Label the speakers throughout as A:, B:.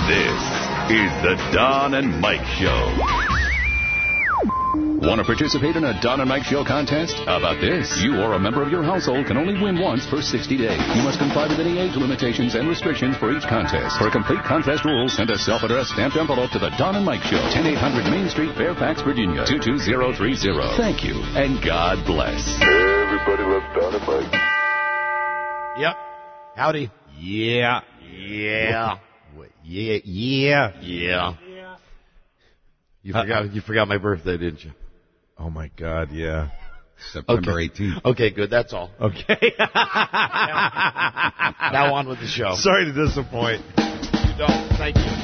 A: This is the Don and Mike Show. Want to participate in a Don and Mike Show contest? How about this? You or a member of your household can only win once for 60 days. You must comply with any age limitations and restrictions for each contest. For complete contest rules, send a self-addressed stamped envelope to the Don and Mike Show, 10800 Main Street, Fairfax, Virginia, 22030. Thank you, and God bless.
B: Everybody loves Don and Mike.
C: Yep. Howdy.
D: Yeah.
C: Yeah.
D: Yeah.
C: You forgot my birthday, didn't you?
D: Oh, my God, yeah. September 18th.
C: Okay, good. That's all.
D: Okay.
C: Now on with the show.
D: Sorry to disappoint.
C: You don't. Thank you.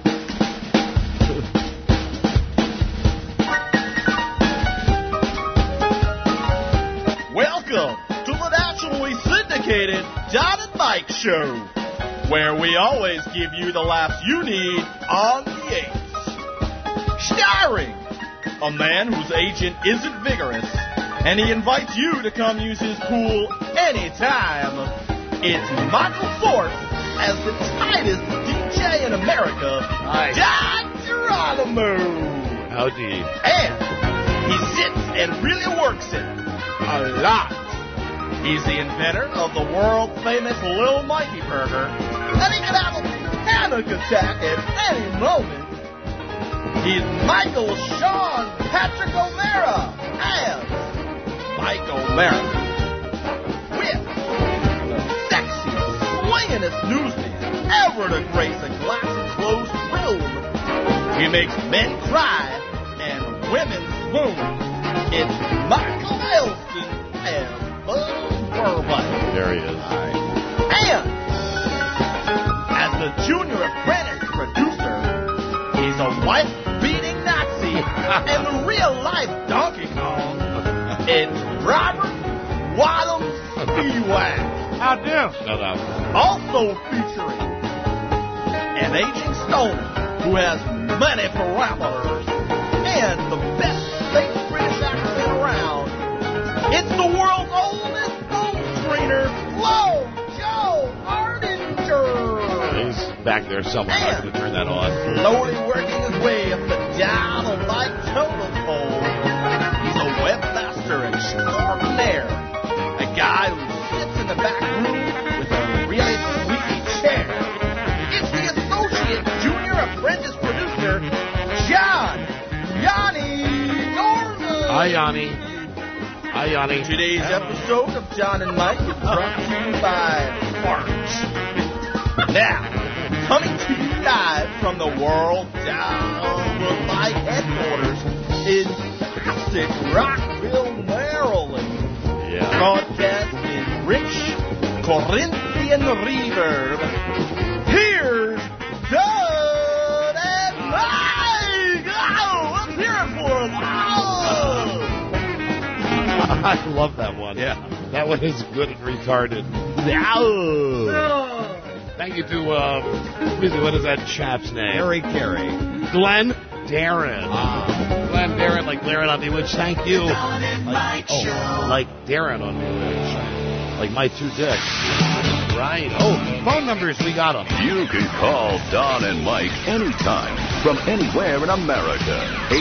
E: Welcome to the nationally syndicated Don and Mike Show, where we always give you the laughs you need on the 8th. Starring a man whose agent isn't vigorous, and he invites you to come use his pool anytime. It's Michael Force as the tightest DJ in America, Don Geronimo.
C: Howdy.
E: And he sits and really works it a lot. He's the inventor of the world-famous Lil Mikey Burger, and he can have a panic attack at any moment. He's Michael Sean Patrick O'Mara and Mike O'Mara with the sexiest, swingingest newsman ever to grace a glass-enclosed room. He makes men cry and women swoon. It's Michael Elston and Buzz Burbank.
C: There he is.
E: And as the junior apprentice producer, he's a wife-beating Nazi and the real-life Donkey Kong. It's Robert Wadham Spewak.
D: How do?
C: Shut up.
E: Also featuring an aging stoner who has many parameters and the best fake British accent around. It's the world's oldest phone trainer, Flo Joe Ardinger.
C: He's back there somewhere. I'm going to turn that on.
E: Slowly working his way up the Don and Mike totem pole. He's a webmaster extraordinaire. A guy who sits in the back room with a really squeaky chair. It's the associate junior apprentice producer, John Yanni Norman.
C: Hi, Yanni. Hi, Yanni.
E: Today's episode of John and Mike is brought to you by March. Now, coming to you live from the World Down with Mike headquarters in classic Rockville, Maryland.
C: Yeah.
E: Broadcast in rich Corinthian reverb. Here's Don and Mike. Oh, let's hear it for him. Oh.
C: I love that one.
D: Yeah.
C: That one is good and retarded. Thank you to, what is that chap's name?
D: Harry Carey.
C: Glenn Darren. Glenn Darren, like Darren on Bewitched. Thank you. Like Darren on Bewitched. Like my two dicks. Right. Oh, phone numbers, we got them.
A: You can call Don and Mike anytime from anywhere in America.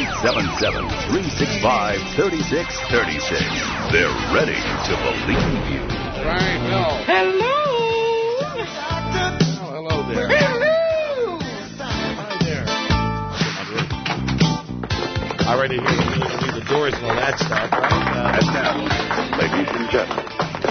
A: 877-365-3636. They're ready to believe you.
C: Right, Bill.
E: Hello.
C: Oh, hello there.
E: Hello.
C: Hi there. I already hear the doors and all that stuff, right?
B: And now, ladies and gentlemen,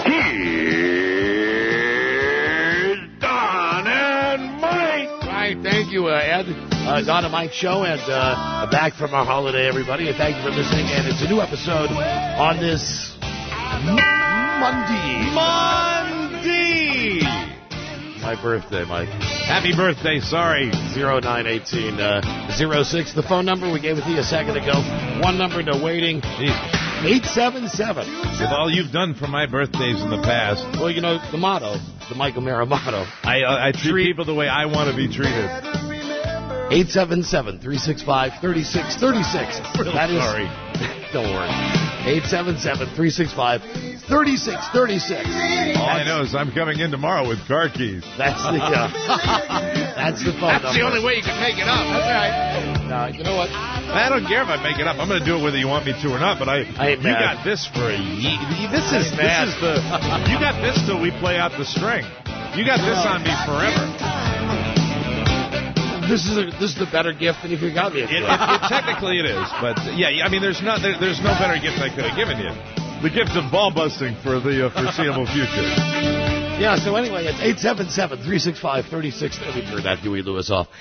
B: here's Don and Mike.
C: Right, thank you, Ed. Don and Mike Show, and back from our holiday, everybody, and thank you for listening. And it's a new episode on this Monday. My birthday, Mike.
D: Happy birthday, sorry.
C: 0918-06. The phone number, we gave it to you a second ago. One number, no waiting. 877.
D: With all you've done for my birthdays in the past.
C: Well, you know, the motto, the Mike O'Mara motto.
D: I treat people the way I want to be treated.
C: 877-365-3636.
D: Real
C: That is,
D: sorry.
C: don't worry. 877-365-3636. 3636.
D: All I know is I'm coming in tomorrow with car keys.
C: That's the phone number.
E: That's the only way you can make it up. That's right.
C: No, you know what?
D: I don't care if I make it up. I'm going to do it whether you want me to or not. But
C: ain't
D: you
C: mad.
D: got this for a year. This is
C: mad.
D: you got this till we play out the string. You got this on me forever.
C: This is a better gift than if you got me a gift.
D: Technically it is, but yeah, I mean, there's no better gift I could have given you. The gift of ball busting for the foreseeable future.
C: Yeah, so anyway, it's 877-365-36. Let me turn that Huey Lewis off.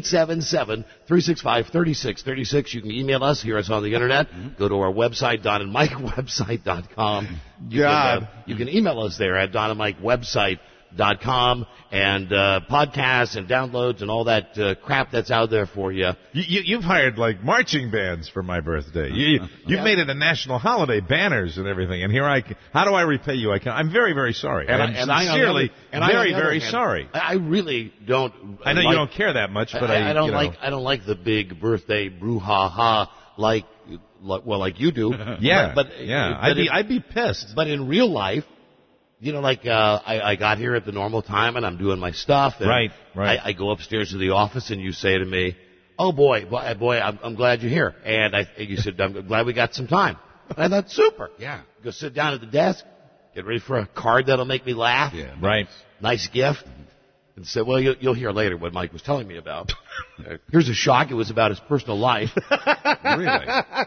C: 877-365-3636. You can email us, hear us on the internet. Go to our website, DonandMikeWebsite.com. You can email us there at DonandMikeWebsite.com, and podcasts and downloads and all that crap that's out there for you.
D: You've hired like marching bands for my birthday. You've made it a national holiday, banners and everything. And how do I repay you? I'm very, very sorry. I'm sincerely very sorry.
C: I really don't.
D: I know you don't care that much, but
C: I don't like the big birthday brouhaha like you do.
D: Yeah,
C: but
D: I'd be pissed.
C: But in real life, you know, like I got here at the normal time and I'm doing my stuff. And
D: right.
C: I go upstairs to the office and you say to me, "Oh boy, I'm glad you're here." And you said, "I'm glad we got some time." And I thought, super.
E: Yeah.
C: Go sit down at the desk, get ready for a card that'll make me laugh.
D: Yeah. Right.
C: Nice gift. And said, "Well, you'll hear later what Mike was telling me about." Here's a shock. It was about his personal life.
D: Really?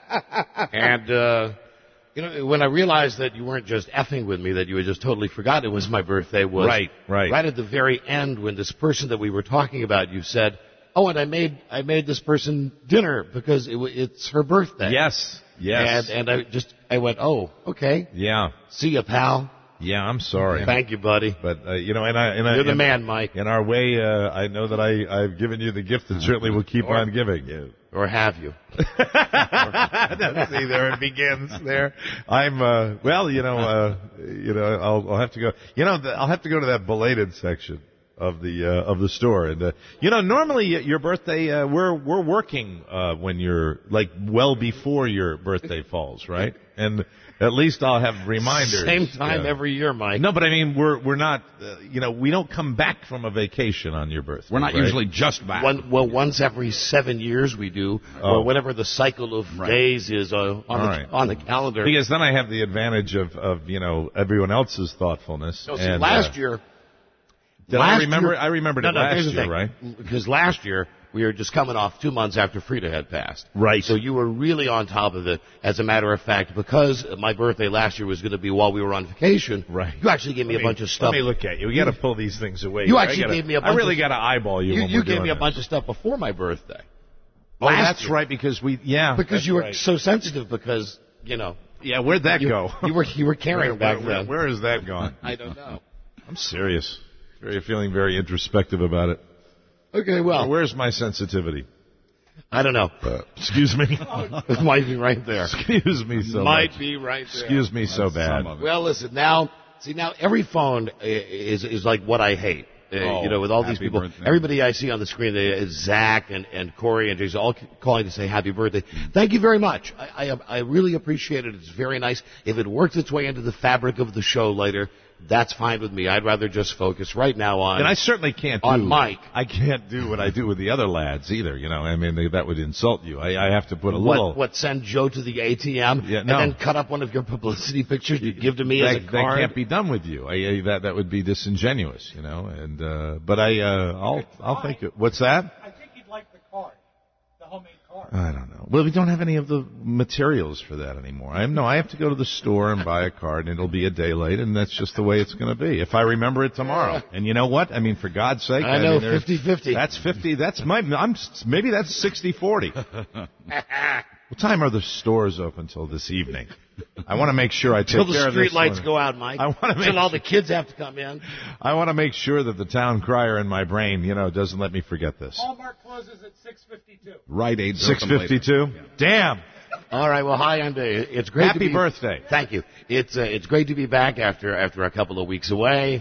C: And you know, when I realized that you weren't just effing with me, that you had just totally forgotten it was my birthday, was
D: right
C: at the very end when this person that we were talking about, you said, "Oh, and I made this person dinner because it's her birthday."
D: Yes.
C: And I went, "Oh, okay.
D: Yeah.
C: See ya, pal."
D: Yeah, I'm sorry.
C: Thank you, buddy.
D: But you're
C: the man, Mike.
D: In our way, I know that I've given you the gift and certainly will keep on giving you.
C: Or have you?
D: See, there it begins. There, I'm. I'll have to go. I'll have to go to that belated section of the store, and normally your birthday, we're working when you're like well before your birthday falls, right? And at least I'll have reminders.
C: Same time every year, Mike.
D: No, but I mean, we're not, we don't come back from a vacation on your birthday.
E: We're not usually just back.
C: Once every 7 years we do, or whatever the cycle of days is on the calendar.
D: Because then I have the advantage of everyone else's thoughtfulness.
C: No, see, last year.
D: I remembered it last year, right?
C: Because last year we were just coming off 2 months after Frida had passed.
D: Right.
C: So you were really on top of it. As a matter of fact, because my birthday last year was going to be while we were on vacation,
D: right.
C: You actually gave me a bunch of stuff.
D: Let me look at you. We got to pull these things away.
C: You actually gave me a bunch
D: I really got to eyeball you.
C: You gave me a bunch of stuff before my birthday.
D: Oh, that's right, because
C: because you were so sensitive because,
D: Yeah, where'd that go?
C: You were carrying back then.
D: Where has that gone?
C: I don't know.
D: I'm serious. You're feeling very introspective about it.
C: Okay, well.
D: Where's my sensitivity?
C: I don't know.
D: Excuse me.
C: It might be right there.
D: Excuse me so
C: might
D: much.
C: Be right there.
D: Excuse me so bad.
C: Well, listen, now every phone is like what I hate. With all these people.
E: Birthday.
C: Everybody I see on the screen, is Zach and Corey and Jason, all calling to say happy birthday. Thank you very much. I really appreciate it. It's very nice. If it works its way into the fabric of the show later, that's fine with me. I'd rather just focus right now on.
D: And I certainly can't do
C: on Mike.
D: I can't do what I do with the other lads either. I mean, that would insult you. I have to put a little.
C: What? Send Joe to the ATM and then cut up one of your publicity pictures you give to me as a card.
D: That can't be done with you. That would be disingenuous, And but I'll think it. What's that?
F: I think you'd like the card, the homemade card.
D: I don't know. Well, we don't have any of the materials for that anymore. I have to go to the store and buy a card, and it'll be a day late, and that's just the way it's going to be. If I remember it tomorrow. And you know what? I mean, for God's sake.
C: I know, 50-50.
D: That's 50. Maybe that's 60-40. What time are the stores open till this evening? I want to make sure I take care of this.
C: Till the street lights go out, Mike. Till all the kids have to come in.
D: I want to make sure that the town crier in my brain, doesn't let me forget this.
F: Hallmark closes at 6:52.
E: Right,
D: 6:52. Damn.
C: All right. Well, hi, I'm Dave. It's great.
D: Happy birthday.
C: Thank you. It's great to be back after a couple of weeks away.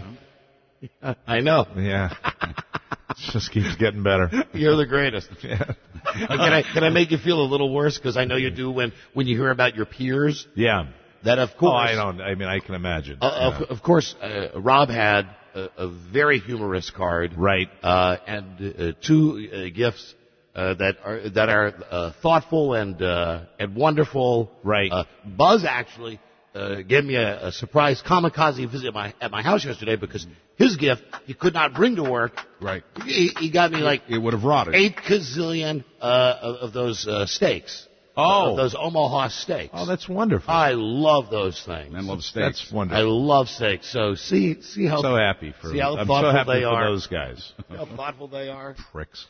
C: I know.
D: Yeah. It just keeps getting better.
C: You're the greatest.
D: Yeah.
C: Can I make you feel a little worse? Because I know you do when you hear about your peers.
D: Yeah.
C: that of course.
D: I can imagine.
C: Of course, Rob had a very humorous card.
D: Right.
C: And two gifts that are thoughtful and wonderful.
D: Right.
C: Buzz actually gave me a surprise kamikaze visit at my house yesterday because his gift he could not bring to work.
G: Right.
C: He got me like
G: it would have rotted.
C: 8 gazillion of those steaks.
D: Oh,
C: those Omaha steaks.
D: Oh, that's wonderful.
C: I love those things.
G: Men love steaks.
D: That's wonderful.
C: I love steaks. So see how
D: so happy for.
C: see how
D: I'm
C: thoughtful
D: so happy
C: they
D: for
C: are.
D: those guys.
C: See how thoughtful they are.
D: Pricks.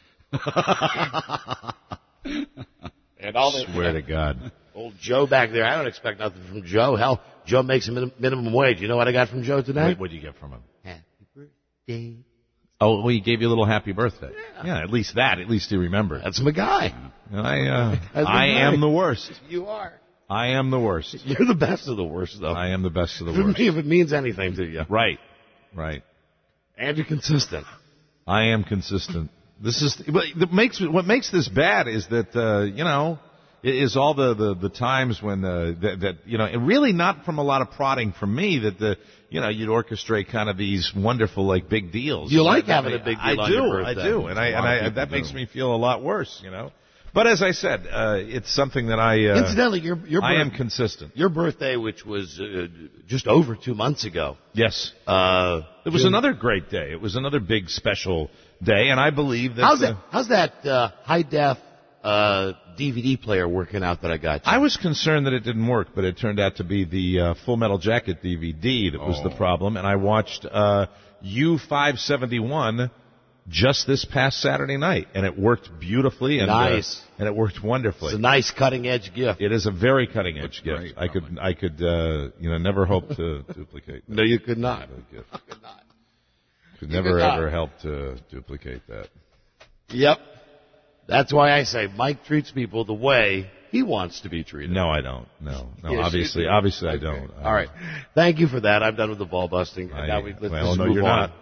C: And all the
D: Swear to God.
C: old Joe back there. I don't expect nothing from Joe. Hell, Joe makes a minimum wage. You know what I got from Joe today?
D: What'd you get from him?
C: Happy birthday.
D: Oh, well, he gave you a little happy birthday. Yeah, at least that. At least he remembered.
C: That's my guy.
D: And
C: That's
D: I
C: my
D: am
C: guy.
D: the worst.
C: You are.
D: I am the worst.
C: You're the best of the worst, though.
D: I am the best of the
C: For
D: worst.
C: me, if it means anything to you.
D: Right.
C: And you're consistent.
D: I am consistent. This is what makes this bad is that is all the times when that and really not from a lot of prodding from me that you'd orchestrate kind of these wonderful like big deals.
C: You like having a big deal on your birthday.
D: I do, and that makes me feel a lot worse, But as I said, it's something that
C: Incidentally,
D: I am consistent.
C: Your birthday, which was just over 2 months ago.
D: Yes. It was another great day. It was another big special day, and I believe that.
C: How's that high def DVD player working out that I got you?
D: I was concerned that it didn't work, but it turned out to be the Full Metal Jacket DVD that was the problem, and I watched U-571 just this past Saturday night, and it worked beautifully. And,
C: nice.
D: And it worked wonderfully.
C: It's a nice cutting-edge gift.
D: It is a very cutting-edge gift.
G: Great,
D: I could never hope to duplicate that.
C: No, you could not.
D: Gift.
C: Could not.
D: Could never ever help to duplicate that.
C: Yep. That's why I say Mike treats people the way he wants to be treated.
D: No, I don't. No,
C: Yes,
D: obviously I don't.
C: All right. Thank you for that. I'm done with the ball busting. Now let's
D: well, no,
C: move
D: you're
C: on.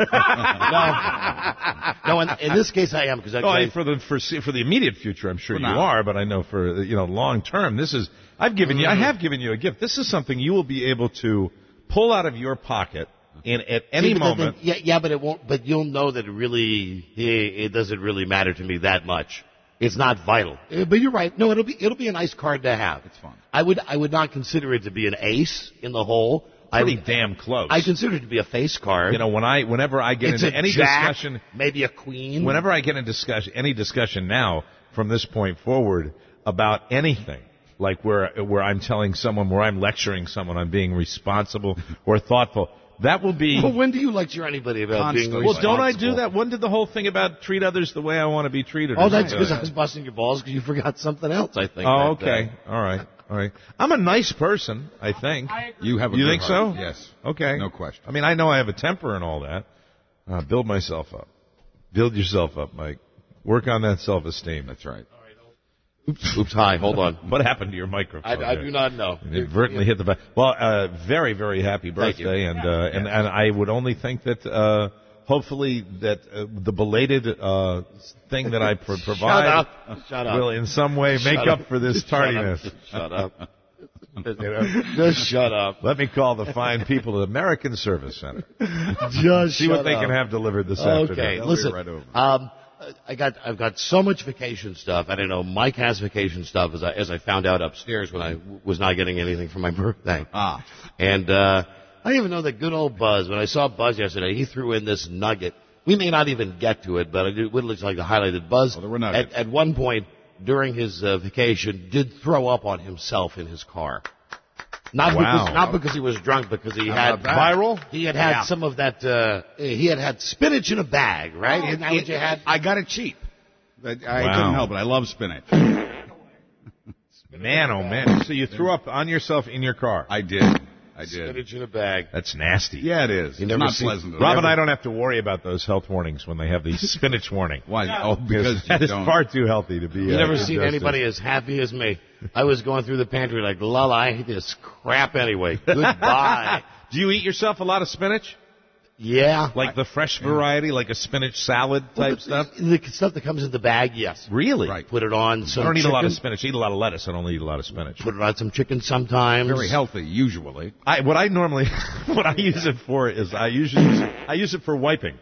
D: not.
C: No, in this case I am because
D: for the immediate future, I'm sure you are. But I know for long term, I have given you a gift. This is something you will be able to pull out of your pocket at any moment.
C: But it won't. But you'll know that it doesn't really matter to me that much. It's not vital. But you're right. No, it'll be a nice card to have.
G: It's fun.
C: I would not consider it to be an ace in the hole.
D: Pretty damn close.
C: I consider it to be a face card.
D: Whenever I get into any discussion,
C: maybe a queen.
D: Whenever I get into any discussion now from this point forward about anything, like where I'm telling someone, where I'm lecturing someone on being responsible or thoughtful. That will be.
C: Well, when do you lecture anybody about being responsible?
D: Well, don't I do that? When did the whole thing about treat others the way I want to be treated?
C: Oh, that's because I was busting your balls because you forgot something else, I think.
D: Oh, okay. All right. I'm a nice person, I think.
G: You have a
D: You
G: good
D: think
G: heart.
D: so?
G: Yes.
D: Okay.
G: No question.
D: I mean, I know I have a temper and all that. Build myself up. Build yourself up, Mike. Work on that self-esteem.
G: That's right.
C: Oops, hi, hold on.
D: What happened to your microphone?
C: I do not know.
D: It inadvertently hit the back. Well, very, very happy birthday, and I would only think that hopefully that the belated thing that I provide
C: Shut up.
D: will in some way make up for this tardiness.
C: Shut up. Just shut up.
D: Let me call the fine people at American Service Center.
C: Just
D: see what they can have delivered this afternoon.
C: Okay,
G: They'll
C: listen.
G: be right over.
C: I've got so much vacation stuff. I don't know. Mike has vacation stuff, as I found out upstairs when I was not getting anything for my birthday. And I even know that good old Buzz. When I saw Buzz yesterday, he threw in this nugget. We may not even get to it, but it would look like to highlight it. Buzz,
G: there were nuggets.
C: at one point during his vacation, did throw up on himself in his car. Not because he was drunk, because he had
D: viral.
C: He had some of that. He had spinach in a bag, right? Isn't that what you had?
G: I got it cheap. I couldn't help it. I love spinach.
D: Man, oh man! So you threw up on yourself in your car?
G: I did.
C: Spinach in a bag.
D: That's nasty.
G: Yeah, it is. It's not pleasant.
D: Rob and I don't have to worry about those health warnings when they have the spinach warning.
G: Why? Oh, because
D: that
G: you
D: is
G: don't.
D: far too healthy to be.
C: You've never seen anybody as happy as me. I was going through the pantry like, Lala, I hate this crap anyway. Goodbye.
D: Do you eat yourself a lot of spinach?
C: Yeah.
D: Like the fresh variety, like a spinach salad type stuff?
C: The stuff that comes in the bag, yes.
D: Really?
G: Right.
C: Put it on some
D: I don't eat
C: chicken.
D: a lot of spinach. I eat a lot of lettuce. I don't eat a lot of spinach.
C: Put it on some chicken sometimes.
G: Very healthy, usually.
D: What I normally, what I use it for is I use it for wiping.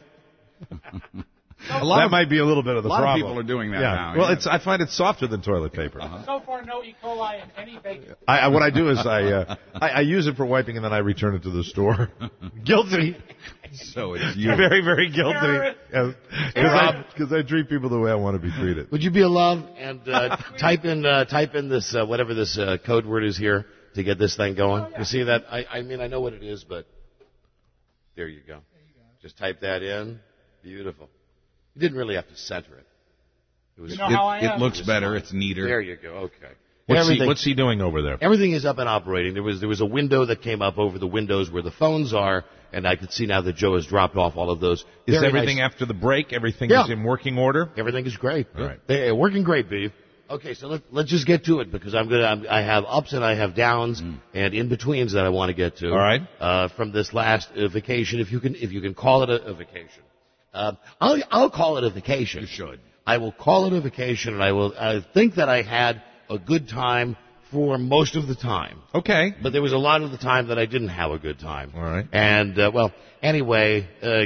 D: That might be a little bit of the problem.
G: A lot of people are doing that now.
D: Well,
G: yeah.
D: I find it softer than toilet paper.
F: So far, no E. coli in any bacon.
D: What I do is I use it for wiping and then I return it to the store. Guilty.
G: So it's you.
D: Very, very guilty. Because I treat people the way I want to be treated.
C: Would you be a love and type in this whatever this code word is here to get this thing going? You see that? I mean I know what it is, but there you go. Just type that in. Beautiful. You didn't really have to center it. It was.
F: You know how I am.
G: It looks better. It's neater.
C: There you go. Okay.
D: What's he doing over there?
C: Everything is up and operating. There was a window that came up over the windows where the phones are, and I could see now that Joe has dropped off all of those.
D: Is
C: Very
D: everything
C: nice.
D: After the break? Everything is in working order?
C: Everything is great.
D: All right.
C: They're working great, Beef. Okay, so let's just get to it because I have ups and I have downs and in betweens that I want to get to.
D: All right.
C: From this last vacation, if you can call it a vacation. I'll call it a vacation.
G: You should.
C: I will call it a vacation, and I think that I had a good time for most of the time.
D: Okay.
C: But there was a lot of the time that I didn't have a good time.
D: All right.
C: And, anyway,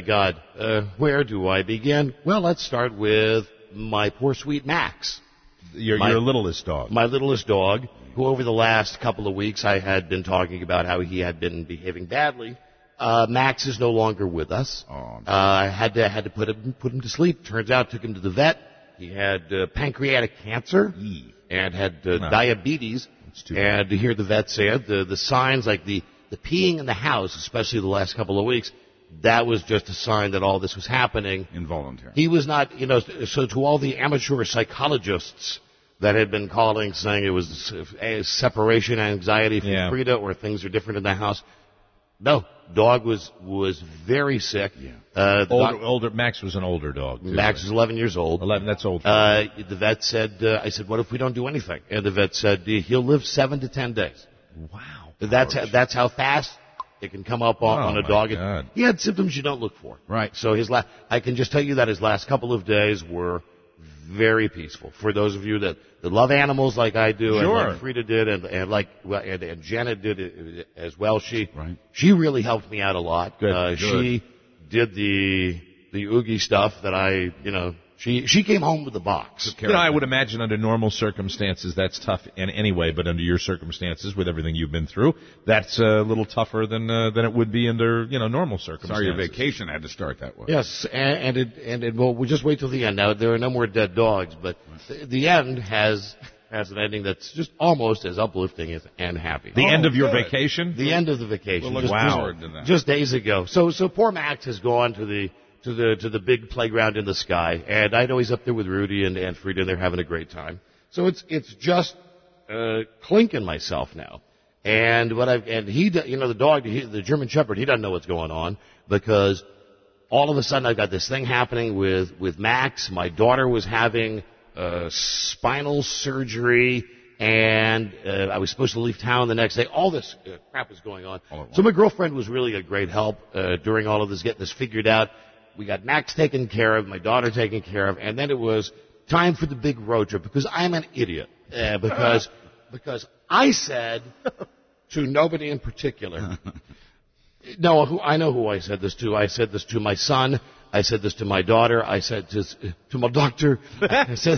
C: where do I begin? Well, let's start with my poor sweet Max.
D: Your littlest dog.
C: My littlest dog, who over the last couple of weeks I had been talking about how he had been behaving badly. Max is no longer with us.
G: Oh,
C: I had to put him to sleep. Turns out, took him to the vet. He had pancreatic cancer and had diabetes. And to hear the vet say it, the signs like the peeing in the house, especially the last couple of weeks, that was just a sign that all this was happening.
G: Involuntary.
C: He was not, so to all the amateur psychologists that had been calling saying it was a separation anxiety from Frida or things are different in the house. No, dog was very sick.
D: Yeah. Older. Max was an older dog. Too,
C: Max is 11 years old.
D: 11. That's old.
C: The vet said, I said, what if we don't do anything? And the vet said, he'll live 7 to 10 days.
D: Wow.
C: That's how fast it can come up on a dog.
D: God.
C: He had symptoms you don't look for.
G: Right.
C: So I can just tell you that his last couple of days were very peaceful. For those of you that love animals like I do, and like Frida did, and Janet did as well. She really helped me out a lot.
D: Good.
C: She did the Oogie stuff that she came home with the box.
D: I would imagine under normal circumstances that's tough anyway, but under your circumstances with everything you've been through, that's a little tougher than it would be under normal circumstances.
G: Sorry, your vacation had to start that way.
C: Yes, well, we'll just wait till the end. Now there are no more dead dogs, but the end has an ending that's just almost as uplifting and happy.
D: The end of your vacation?
C: The end of the vacation.
G: Well, look forward to that.
C: Just days ago. So poor Max has gone to the big playground in the sky, and I know he's up there with Rudy and Frida, and they're having a great time. So it's just Clink and myself now, and he, the dog, the German Shepherd, he doesn't know what's going on because all of a sudden I've got this thing happening with Max. My daughter was having spinal surgery, and I was supposed to leave town the next day. All this crap was going on. So my girlfriend was really a great help during all of this, getting this figured out. We got Max taken care of, my daughter taken care of, and then it was time for the big road trip because I'm an idiot. Because I said to nobody in particular. No, I know who I said this to. I said this to my son. I said this to my daughter. I said this to my doctor. I said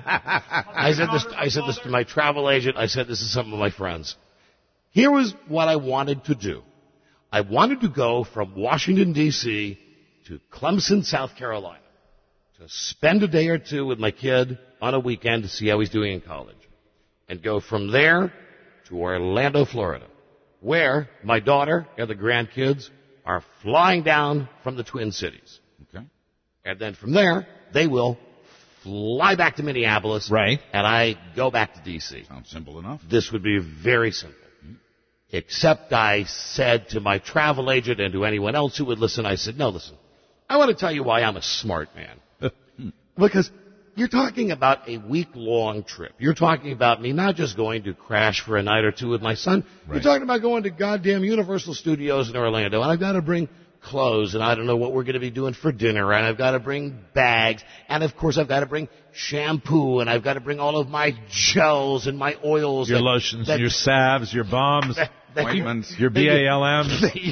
C: this to my travel agent. I said this to some of my friends. Here was what I wanted to do. I wanted to go from Washington, D.C. to Clemson, South Carolina, to spend a day or two with my kid on a weekend to see how he's doing in college, and go from there to Orlando, Florida, where my daughter and the grandkids are flying down from the Twin Cities.
G: Okay.
C: And then from there, they will fly back to Minneapolis.
D: Right.
C: And I go back to D.C.
G: Sounds simple enough.
C: This would be very simple. Except I said to my travel agent and to anyone else who would listen, I said, no, listen, I want to tell you why I'm a smart man. Because you're talking about a week-long trip. You're talking about me not just going to crash for a night or two with my son. Right. You're talking about going to goddamn Universal Studios in Orlando, and I've got to bring clothes, and I don't know what we're going to be doing for dinner, and I've got to bring bags, and of course I've got to bring shampoo, and I've got to bring all of my gels and my oils.
D: Your lotions, your salves, your balms, your BALMs.
C: That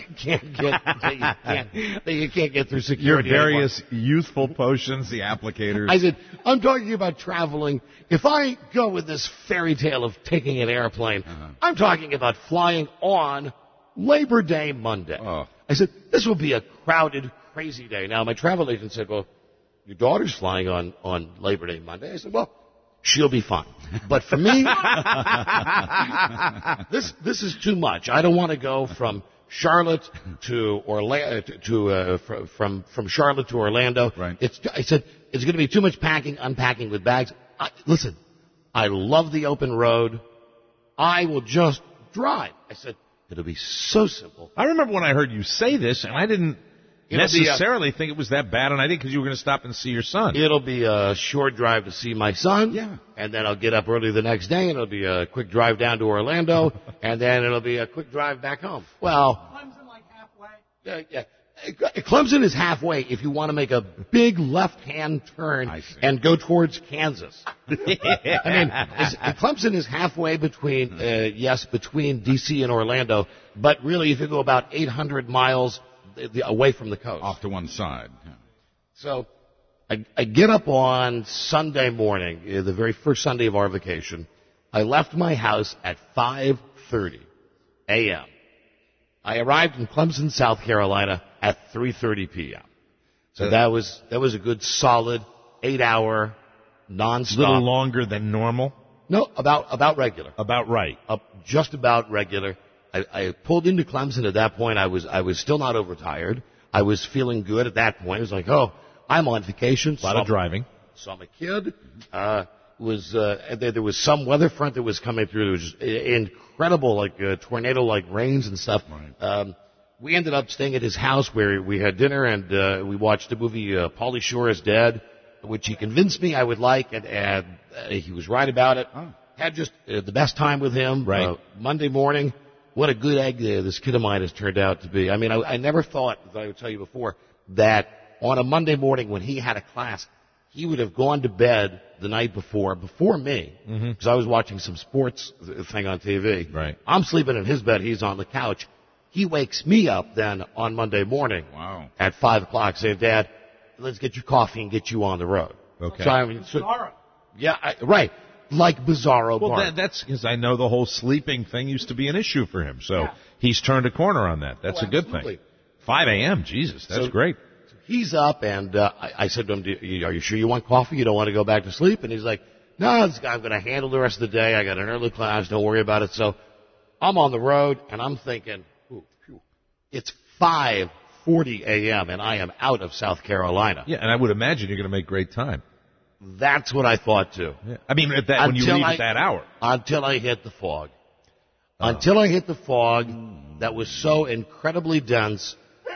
C: you can't get through security.
D: Your various youthful potions, the applicators.
C: I said, I'm talking about traveling. If I go with this fairy tale of taking an airplane, I'm talking about flying on Labor Day Monday.
G: Oh.
C: I said, this will be a crowded, crazy day. Now, my travel agent said, well, your daughter's flying on Labor Day Monday. I said, well, she'll be fine. But for me, this is too much. I don't want to go from Charlotte to Orlando, from Charlotte to Orlando.
G: Right.
C: I said, it's going to be too much packing, unpacking with bags. Listen, I love the open road. I will just drive. I said, it'll be so simple.
D: I remember when I heard you say this, and I didn't necessarily think it was that bad an idea because you were going to stop and see your son.
C: It'll be a short drive to see my son.
G: Yeah.
C: And then I'll get up early the next day, and it'll be a quick drive down to Orlando, and then it'll be a quick drive back home. Well,
F: Clemson like halfway.
C: yeah. Clemson is halfway if you want to make a big left-hand turn and go towards Kansas. Clemson is halfway between D.C. and Orlando, but really if you go about 800 miles away from the coast.
G: Off to one side. Yeah.
C: So I get up on Sunday morning, the very first Sunday of our vacation. I left my house at 5:30 a.m. I arrived in Clemson, South Carolina at 3:30 p.m. So that was a good solid 8-hour nonstop.
D: A little longer than normal?
C: No, about regular.
D: About right.
C: Just about regular. I pulled into Clemson at that point. I was still not overtired. I was feeling good at that point. It was like, oh, I'm on vacation.
D: A lot of driving.
C: Saw my kid. There was some weather front that was coming through. It was just incredible, like tornado-like rains and stuff.
G: Right.
C: We ended up staying at his house where we had dinner, and we watched the movie Pauly Shore is Dead, which he convinced me I would like, and he was right about it.
G: Oh.
C: Had just the best time with him.
D: Right.
C: Monday morning, what a good egg this kid of mine has turned out to be. I mean, I never thought, as I would tell you before, that on a Monday morning when he had a class, he would have gone to bed the night before me, because I was watching some sports thing on TV.
D: Right.
C: I'm sleeping in his bed. He's on the couch. He wakes me up then on Monday morning at 5 o'clock saying, Dad, let's get you coffee and get you on the road.
D: Okay.
F: Bizarro.
C: Right. Like Bizarro
D: Well,
C: Bar.
D: that's because I know the whole sleeping thing used to be an issue for him. So he's turned a corner on that. That's a good
C: absolutely.
D: thing. 5 a.m., Jesus, that's great.
C: He's up, and I said to him, are you sure you want coffee? You don't want to go back to sleep? And he's like, no, I'm going to handle the rest of the day. I got an early class. Don't worry about it. So I'm on the road, and I'm thinking, it's 5:40 a.m., and I am out of South Carolina.
D: Yeah, and I would imagine you're going to make great time.
C: That's what I thought, too.
D: Yeah. I mean, when you leave at that hour.
C: Until I hit the fog. Until I hit the fog that was so incredibly dense,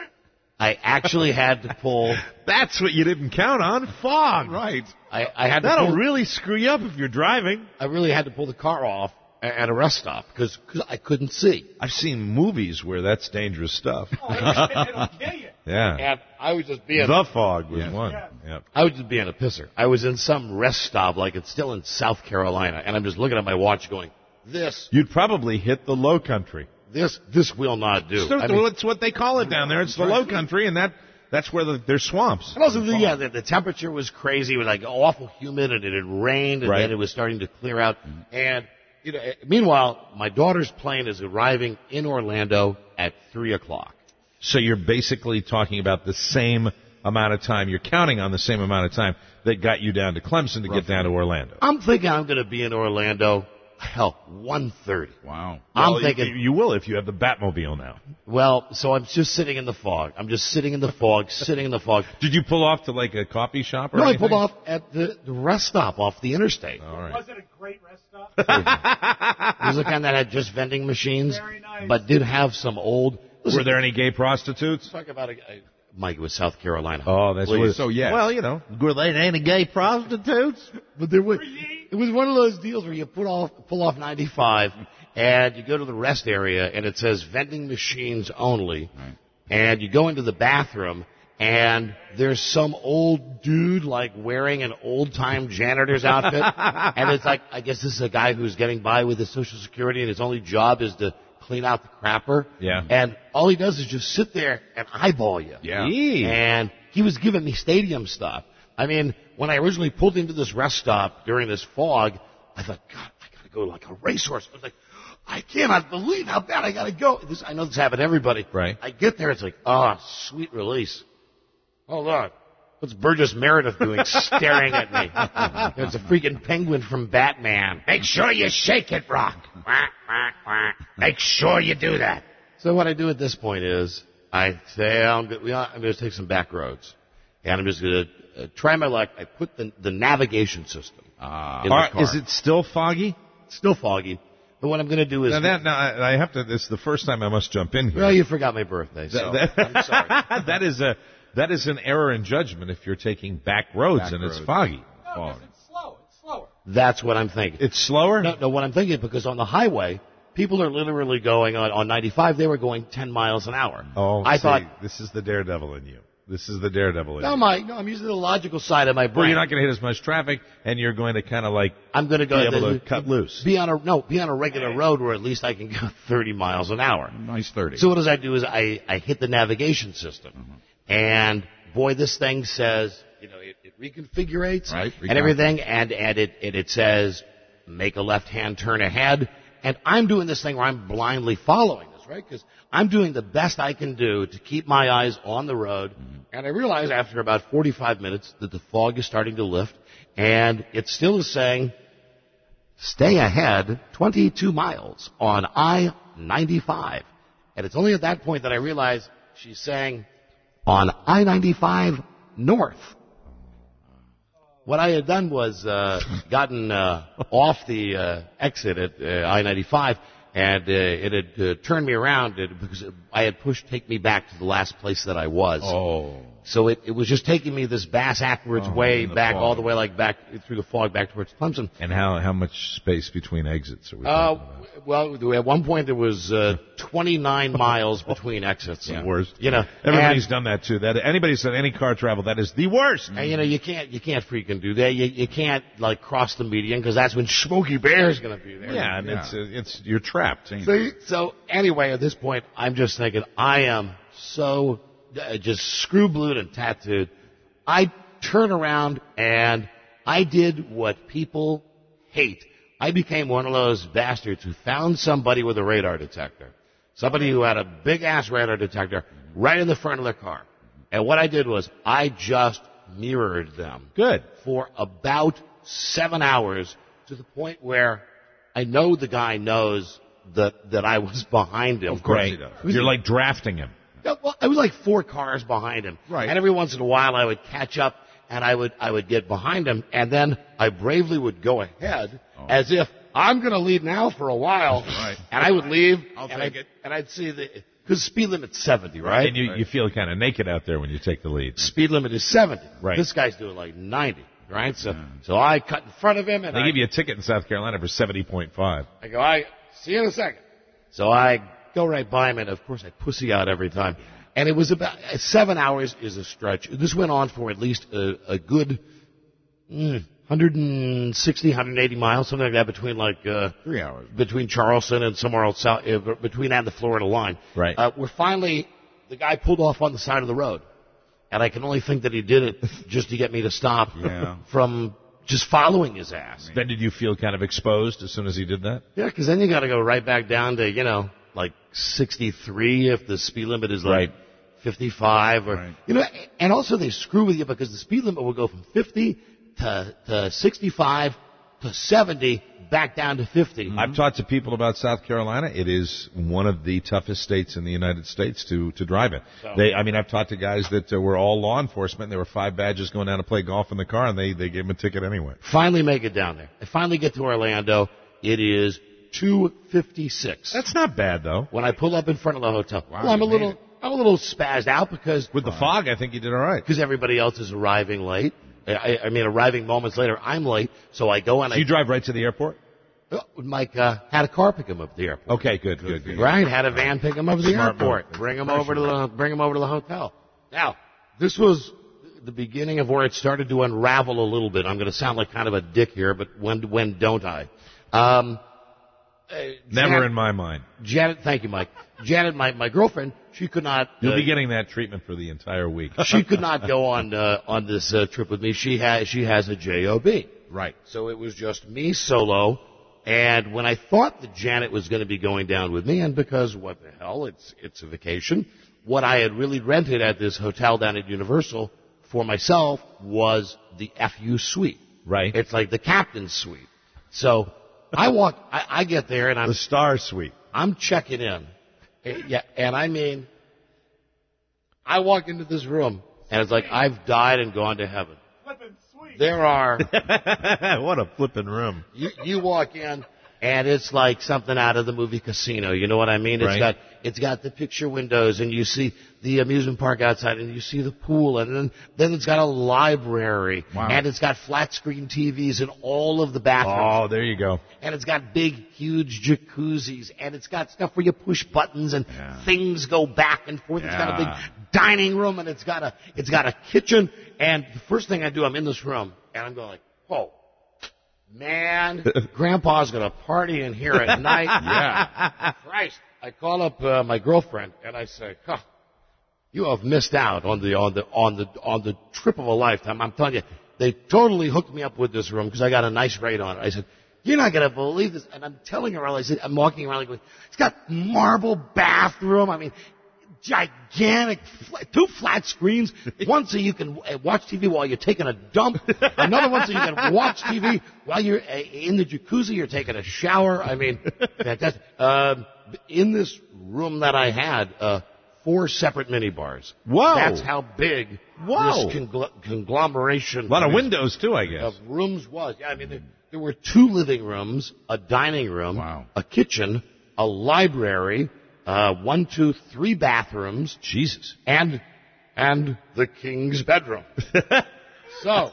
C: I actually had to pull.
D: That's what you didn't count on, fog.
G: Right.
C: I had to
D: That'll really screw you up if you're driving.
C: I really had to pull the car off at a rest stop because I couldn't see.
D: I've seen movies where that's dangerous stuff.
F: Oh, it'll kill you.
D: Yeah.
C: And I was just being
D: The fog was one.
F: Yeah.
D: Yep.
C: I was just being a pisser. I was in some rest stop, like it's still in South Carolina, and I'm just looking at my watch going,
D: You'd probably hit the low country.
C: this will not do.
D: It's what they call it down there. It's the low country, and that's where there's swamps.
C: And also, the temperature was crazy. It was like awful humid, and it had rained, and then it was starting to clear out. And meanwhile, my daughter's plane is arriving in Orlando at 3 o'clock.
D: So you're basically talking about the same amount of time. You're counting on the same amount of time that got you down to Clemson to get down to Orlando.
C: I'm thinking I'm going to be in Orlando, 1:30.
G: Wow.
C: I'm thinking
D: you will if you have the Batmobile now.
C: Well, so I'm just sitting in the fog. sitting in the fog.
D: Did you pull off to like a coffee shop or
C: No,
D: anything?
C: I pulled off at the rest stop off the interstate.
D: All right.
F: Was it a great rest stop?
C: It was the kind that had just vending machines,
F: Very nice.
C: but did have some old. Listen,
D: Were there any gay prostitutes?
C: talk about Mike? It was South Carolina.
D: Oh, that's
G: Please. So, yes.
D: Well, were there any gay prostitutes?
C: But there was. It was one of those deals where you pull off 95, and you go to the rest area, and it says vending machines only.
G: Right.
C: and you go into the bathroom, and there's some old dude, like, wearing an old-time janitor's outfit. And it's like, I guess this is a guy who's getting by with his Social Security, and his only job is to clean out the crapper.
D: Yeah.
C: And all he does is just sit there and eyeball you.
G: Yeah.
C: And he was giving me stadium stuff. I mean, when I originally pulled into this rest stop during this fog, I thought, God, I got to go like a racehorse. I was like, I cannot believe how bad I got to go. I know this happened to everybody.
D: Right.
C: I get there, it's like, oh, sweet release. Hold on. What's Burgess Meredith doing staring at me? It's a freaking penguin from Batman. Make sure you shake it, Rock. Make sure you do that. So what I do at this point is I say, I'm going to take some back roads. And I'm just going to try my luck. I put the navigation system in the car.
D: Is it still foggy?
C: It's still foggy. But what I'm going to do is...
D: I have to... This is the first time I must jump in here.
C: Well, you forgot my birthday, so I'm sorry.
D: That is an error in judgment if you're taking back roads it's foggy.
F: No, because it's slow. It's slower.
C: That's what I'm thinking.
D: It's slower?
C: No, what I'm thinking, because on the highway, people are literally going on 95. They were going 10 miles an hour.
D: Oh,
C: I thought
D: this is the daredevil in you. This is the daredevil in
C: no,
D: you.
C: I'm using the logical side of my brain.
D: Well, you're not going to hit as much traffic, and you're going to kind of like
C: I'm going to go
D: be able to cut loose.
C: Be on a regular road where at least I can go 30 miles an hour.
G: Nice 30.
C: So what does I do is I hit the navigation system, and boy, this thing says, it reconfigurates and everything, and it says make a left-hand turn ahead, and I'm doing this thing where I'm blindly following this, right? Because I'm doing the best I can do to keep my eyes on the road, and I realize after about 45 minutes that the fog is starting to lift, and it still is saying, stay ahead 22 miles on I-95. And it's only at that point that I realize she's saying, on I-95 North. What I had done was gotten off the exit at I-95, and it had turned me around because I had pushed take me back to the last place that I was.
D: Oh.
C: So it was just taking me this bass-backwards way back, all the way like back through the fog back towards Clemson.
D: And how much space between exits are we talking about?
C: Well, at one point there was 29 miles between exits.
D: The worst.
C: Everybody's
D: done that too. That anybody's done any car travel, that is the worst.
C: And you can't freaking do that. You can't like cross the median because that's when Smokey Bear is going to be there.
D: Yeah, and it's you're trapped.
C: So anyway, at this point, I'm just thinking I am so just screw blued and tattooed. I turn around and I did what people hate. I became one of those bastards who found somebody with a radar detector. Somebody who had a big-ass radar detector right in the front of their car. And what I did was I just mirrored them.
D: Good.
C: For about 7 hours to the point where I know the guy knows that I was behind him.
D: Of course he does. You're like drafting him.
C: Yeah, well, I was like 4 cars behind him.
G: Right.
C: And every once in a while I would catch up and I would get behind him, and then I bravely would go ahead as if I'm going to lead now for a while.
G: Right.
C: And I would leave.
G: I'll take it.
C: And I'd see because speed limit's 70, right?
D: And you feel kind of naked out there when you take the lead.
C: Speed limit is 70.
D: Right.
C: This guy's doing like 90, right? So I cut in front of him, and
D: they give you a ticket in South Carolina for 70.5.
C: I go, see you in a second. So I go right by him, and of course I pussy out every time. And it was about 7 hours is a stretch. This went on for at least a good 160, 180 miles, something like that, between
G: 3 hours.
C: Between Charleston and somewhere else south, between and the Florida line.
D: Right.
C: Where finally the guy pulled off on the side of the road. And I can only think that he did it just to get me to stop from just following his ass.
D: Then did you feel kind of exposed as soon as he did that?
C: Yeah, because then you got to go right back down to, like 63 if the speed limit is like 55 or, and also they screw with you because the speed limit will go from 50 to 65 to 70 back down to 50.
D: Mm-hmm. I've talked to people about South Carolina. It is one of the toughest states in the United States to drive in.
C: So,
D: I've talked to guys that were all law enforcement. There were 5 badges going down to play golf in the car, and they gave them a ticket anyway.
C: Finally make it down there. I finally get to Orlando. It is 2:56.
D: That's not bad, though.
C: When I pull up in front of the hotel.
G: Wow,
C: well, I'm a little spazzed out because
D: with the fog, I think you did all right.
C: Because everybody else is arriving late. Arriving moments later. I'm late, so I go and
D: you drive right to the airport?
C: Mike had a car pick him up at the airport.
D: Okay, good.
C: Right, had a van pick him up at the airport,
D: move.
C: bring him over to the hotel. Now, this was the beginning of where it started to unravel a little bit. I'm going to sound like kind of a dick here, but when don't I?
D: Never in my mind.
C: Janet, thank you, Mike. Janet, my girlfriend, she could not.
D: You'll be getting that treatment for the entire week.
C: She could not go on this trip with me. She has a job.
D: Right.
C: So it was just me solo. And when I thought that Janet was going to be going down with me, and because what the hell, it's a vacation, what I had really rented at this hotel down at Universal for myself was the FU suite.
D: Right.
C: It's like the captain's suite. So I get there and
D: the star suite.
C: I'm checking in. Yeah, and I mean, I walk into this room and it's like I've died and gone to heaven. There are.
D: What a flippin' room.
C: You walk in, and it's like something out of the movie Casino. You know what I mean?
D: Right.
C: It's got the picture windows, and you see the amusement park outside, and you see the pool, and then it's got a library, and it's got flat screen TVs in all of the bathrooms.
D: Oh, there you go.
C: And it's got big, huge jacuzzis, and it's got stuff where you push buttons and things go back and forth. It's got a big dining room, and it's got a kitchen. And the first thing I do, I'm in this room, and I'm going like, whoa, man, Grandpa's going to party in here at night. Yeah. Christ. I call up my girlfriend, and I say, you have missed out on the trip of a lifetime. I'm telling you, they totally hooked me up with this room because I got a nice rate on it. I said, you're not going to believe this. And I'm telling her, I said, I'm walking around like, it's got marble bathroom. I mean, gigantic, 2 flat screens. One so you can watch TV while you're taking a dump. Another one so you can watch TV while you're in the jacuzzi, you're taking a shower. I mean, fantastic. In this room that I had, 4 separate mini bars.
D: Whoa.
C: That's how big this conglomeration.
D: A lot of windows, too, I guess.
C: Of rooms was. Yeah, I mean, there were 2 living rooms, a dining room, a kitchen, a library, 1, 2, 3 bathrooms.
D: Jesus.
C: And the king's bedroom. So,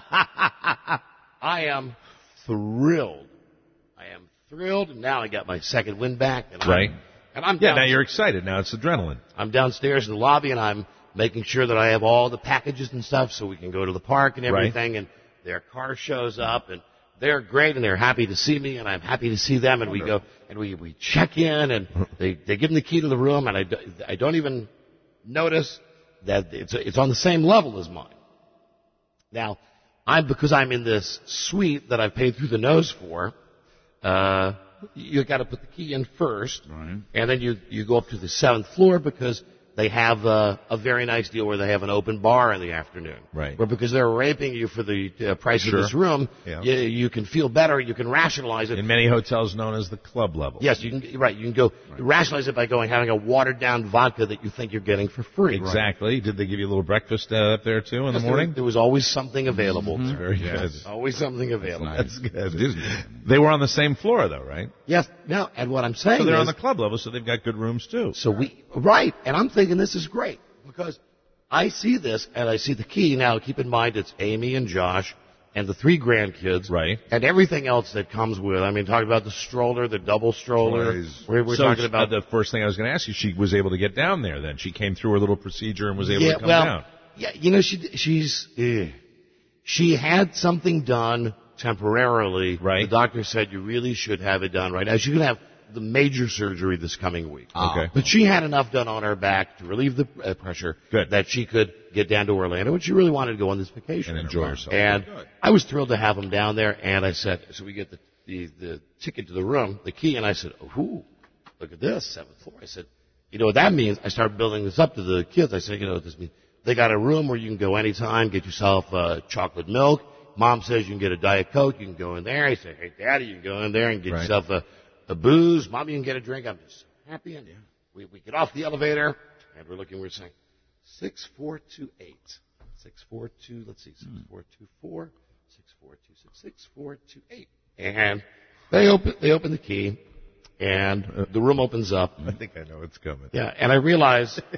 C: I am thrilled. And now I got my second win back. And I'm down,
D: now you're excited. Now it's adrenaline.
C: I'm downstairs in the lobby, and I'm making sure that I have all the packages and stuff so we can go to the park and everything. And their car shows up, and they're great, and they're happy to see me, and I'm happy to see them. And we go, and we check in, and they give them the key to the room, and I don't even notice that it's on the same level as mine. Now, because I'm in this suite that I've paid through the nose for, you got to put the key in first, and then you go up to the 7th floor because they have a very nice deal where they have an open bar in the afternoon.
D: Right.
C: But because they're raping you for the price of this room, you can feel better. You can rationalize it.
D: In many hotels known as the club level.
C: Yes, you can go rationalize it by having a watered down vodka that you think you're getting for free.
D: Exactly. Did they give you a little breakfast up there too in the morning?
C: There was always something available.
D: That's very good.
C: Always something available.
D: That's good. They were on the same floor though, right?
C: Yes. Now, and what I'm saying
D: is, so they're on the club level, so they've got good rooms too.
C: And I'm thinking this is great because I see this and I see the key. Now, keep in mind it's Amy and Josh and the 3 grandkids, and everything else that comes with. I mean, talking about the stroller, the double stroller. We're talking about
D: the first thing I was going to ask you. She was able to get down there. Then she came through her little procedure and was able to come down.
C: Yeah, you know, she had something done temporarily.
D: Right.
C: The doctor said you really should have it done right now. She could have the major surgery this coming week.
D: Okay.
C: But she had enough done on her back to relieve the pressure that she could get down to Orlando, and she really wanted to go on this vacation.
D: And enjoy herself.
C: And I was thrilled to have them down there, and I said, so we get the ticket to the room, the key, and I said, ooh, look at this, 7th floor. I said, you know what that means? I started building this up to the kids. I said, you know what this means? They got a room where you can go anytime, get yourself chocolate milk. Mom says you can get a Diet Coke. You can go in there. I say, hey, Daddy, you can go in there and get yourself a booze. Mom, you can get a drink. I'm just so happy. And we get off the elevator, and we're saying 6428. 642, let's see, 6424, 6426, 6428. And they open the key, and the room opens up.
D: I think I know what's coming.
C: Yeah, and I realize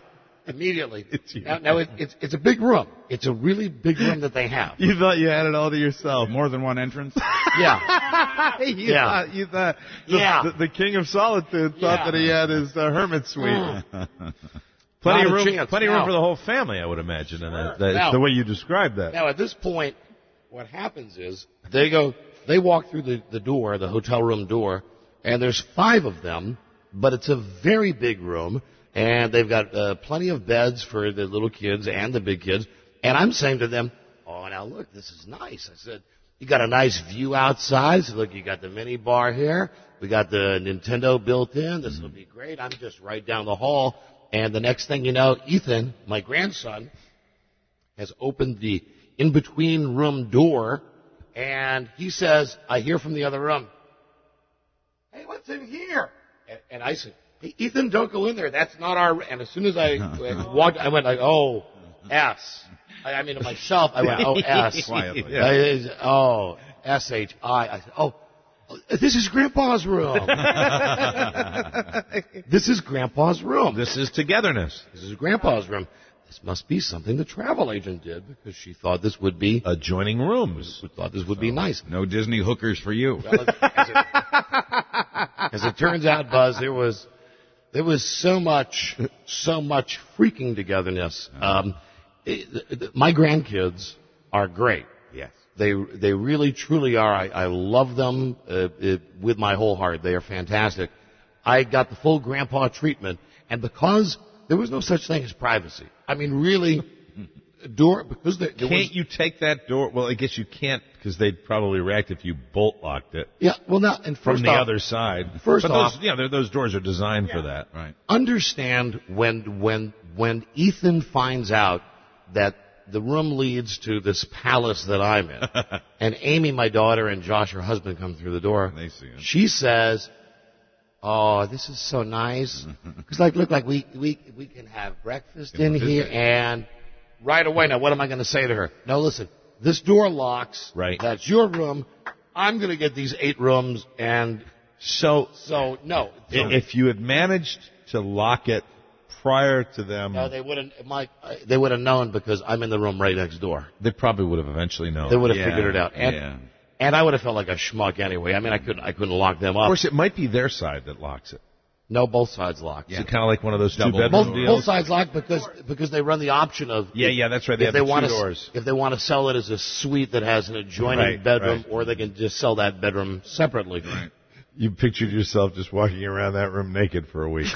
C: Immediately. Now it's a big room. It's a really big room that they have.
D: You thought you had it all to yourself.
G: More than one entrance?
C: Yeah.
D: You thought the King of Solitude thought that he had his hermit suite. Plenty of room for the whole family, I would imagine. And that's the way you described that.
C: Now, at this point, what happens is they walk through the door, the hotel room door, and there's 5 of them, but it's a very big room, and they've got plenty of beds for the little kids and the big kids. And I'm saying to them, oh, now look, this is nice. I said, you got a nice view outside. So look, you got the mini bar here. We got the Nintendo built in. This will be great. I'm just right down the hall. And the next thing you know, Ethan, my grandson, has opened the in-between room door, and he says, I hear from the other room, hey, what's in here? And I said, hey, Ethan, don't go in there. That's not our... And as soon as I walked, I went like, oh, S. I mean, to myself, I went, oh, S.
G: Quietly.
C: Oh, S-H-I. I said, oh, this is Grandpa's room. This is Grandpa's room.
D: This is togetherness.
C: This is Grandpa's room. This must be something the travel agent did because she thought this would be...
D: Adjoining rooms.
C: Thought this would be nice.
G: No Disney hookers for you.
C: Well, as it turns out, Buzz, there was so much freaking togetherness. My grandkids are great.
D: Yes.
C: They really, truly are. I love them with my whole heart. They are fantastic. I got the full grandpa treatment, and because there was no such thing as privacy. I mean, really,
D: Can't you take that door? Well, I guess you can't because they'd probably react if you bolt locked it.
C: Yeah, well, now, and
D: from the other side.
C: First off,
D: those doors are designed for that, right?
C: Understand when Ethan finds out that the room leads to this palace that I'm in, and Amy, my daughter, and Josh, her husband, come through the door.
G: They see it.
C: She says, "Oh, this is so nice." Because look, we can have breakfast in here, and right away. Now, what am I going to say to her? No, listen. This door locks.
D: Right.
C: That's your room. I'm going to get these 8 rooms, and so no.
D: If you had managed to lock it prior to them,
C: no, they wouldn't. They would have known because I'm in the room right next door.
D: They probably would have eventually known.
C: They would have figured it out, and I would have felt like a schmuck anyway. I mean, I couldn't lock them up.
D: Of course, it might be their side that locks it.
C: No, both sides locked.
D: Yeah. So kind of like one of those two-bedroom deals?
C: Both sides locked because they run the option of...
D: Yeah, that's right. They have the 2 doors.
C: If they want to sell it as a suite that has an adjoining bedroom, or they can just sell that bedroom separately.
G: Right.
D: You pictured yourself just walking around that room naked for a week.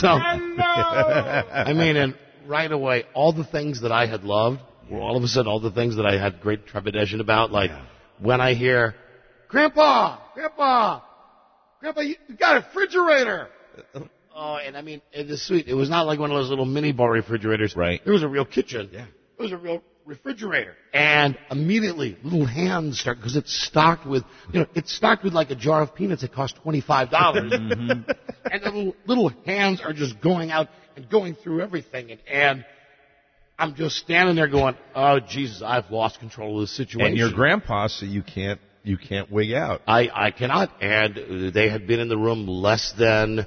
C: I mean, and right away, all the things that I had loved were all of a sudden all the things that I had great trepidation about. Like when I hear, Grandpa, you got a refrigerator. Oh, and I mean, it is sweet. It was not like one of those little mini bar refrigerators.
D: Right.
C: It was a real kitchen.
G: Yeah.
C: It was a real refrigerator. And immediately, little hands start, because it's stocked with like a jar of peanuts that cost $25. And the little hands are just going out and going through everything. And I'm just standing there going, oh, Jesus, I've lost control of the situation.
D: And you're grandpa, so you can't wig out.
C: I cannot. And they had been in the room less than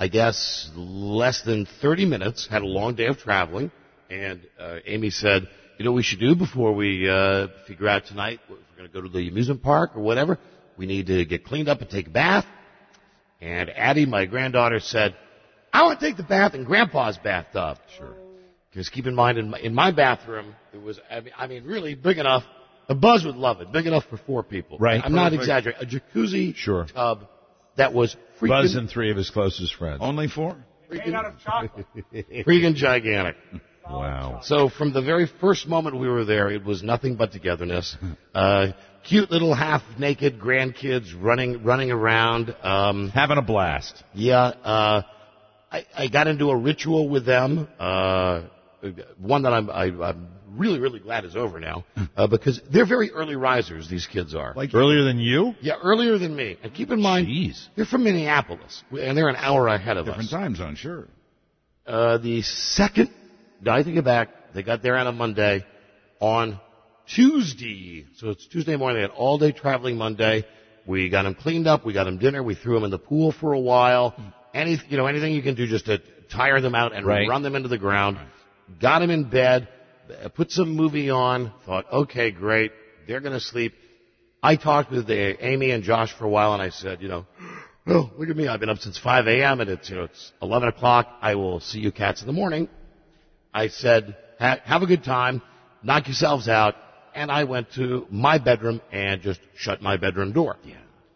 C: 30 minutes, had a long day of traveling. And Amy said, you know what we should do before we figure out tonight if we're going to go to the amusement park or whatever? We need to get cleaned up and take a bath. And Addie, my granddaughter, said, I want to take the bath in Grandpa's bathtub. Sure. Because keep in mind, in my bathroom, it was, I mean, really big enough. A Buzz would love it. Big enough for 4 people.
D: Right.
C: I'm not exaggerating. A jacuzzi tub that was freaking...
D: Buzz and 3 of his closest friends.
G: Only 4?
F: Made out of chocolate.
C: Freaking gigantic.
D: Wow.
C: So from the very first moment we were there, it was nothing but togetherness. Cute little half-naked grandkids running around.
D: Having a blast.
C: Yeah. I got into a ritual with them. One that I'm really, really glad is over now. Because they're very early risers, these kids are.
D: Like earlier than you?
C: Yeah, earlier than me. And keep in mind, they're from Minneapolis. And they're an hour ahead of us.
G: Different time zone, sure.
C: The second... I take it back. They got there on a Monday. On Tuesday, so it's Tuesday morning, they had all day traveling Monday. We got them cleaned up. We got them dinner. We threw them in the pool for a while. Anything you can do just to tire them out and run them into the ground. got him in bed, put some movie on, thought, okay, great, they're going to sleep. I talked with Amy and Josh for a while, and I said, oh, look at me, I've been up since 5 a.m., and it's 11 o'clock. I will see you cats in the morning. I said, have a good time, knock yourselves out, and I went to my bedroom and just shut my bedroom door. Yeah.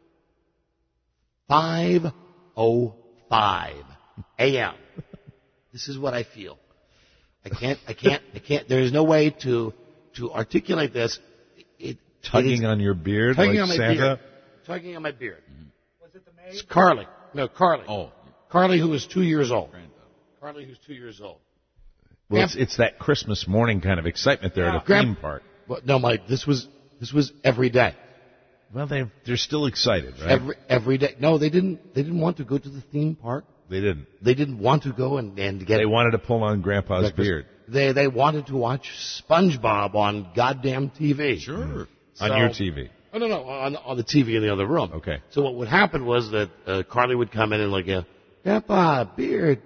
C: 5:05 a.m. This is what I feel. I can't, there is no way to articulate this.
D: Tugging on your beard
C: tugging
D: like
C: on my
D: Santa?
C: Beard. Tugging on my beard.
F: Was it the maid?
C: It's Carly. No, Carly.
G: Oh.
C: Carly, who was 2 years old. Carly, who's 2 years old.
D: Well, it's that Christmas morning kind of excitement there at a theme park.
C: Well, no, Mike, this was every day.
D: Well, they're still excited, right?
C: Every day. No, they didn't want to go to the theme park.
D: They didn't.
C: They didn't want to go and get.
D: They wanted to pull on Grandpa's beard.
C: They wanted to watch SpongeBob on goddamn TV.
D: Sure. On your TV.
C: Oh, no, on the TV in the other room.
D: Okay.
C: So what would happen was that Carly would come in and like, Grandpa, beer.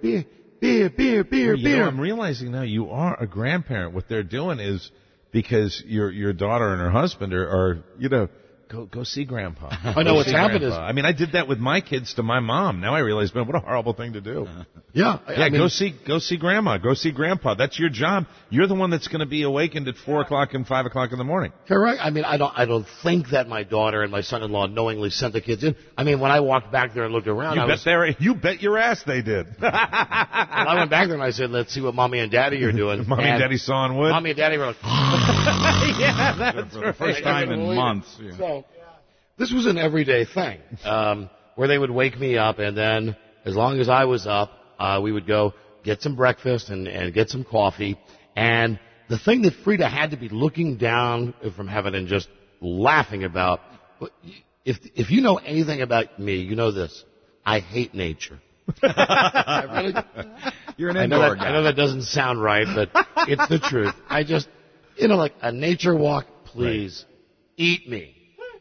D: I'm realizing now you are a grandparent. What they're doing is because your daughter and her husband are go see Grandpa.
C: I know what's happened is.
D: I mean, I did that with my kids to my mom. Now I realize, man, what a horrible thing to do.
C: Yeah. I mean,
D: go see Grandma. Go see Grandpa. That's your job. You're the one that's going to be awakened at 4 o'clock and 5 o'clock in the morning.
C: Correct. I mean, I don't think that my daughter and my son-in-law knowingly sent the kids in. I mean, when I walked back there and looked around,
D: You bet your ass they did.
C: I went back there and I said, let's see what Mommy and Daddy are doing.
D: Mommy and Daddy sawing wood?
C: Mommy and Daddy were like,
D: yeah, that's
G: for the first time in months. Yeah.
C: So, this was an everyday thing, where they would wake me up, and then as long as I was up, we would go get some breakfast and get some coffee. And the thing that Frida had to be looking down from heaven and just laughing about, if you know anything about me, you know this. I hate nature.
G: You're an indoor guy.
C: I know that doesn't sound right, but it's the truth. I just, like a nature walk, please. Right. Eat me.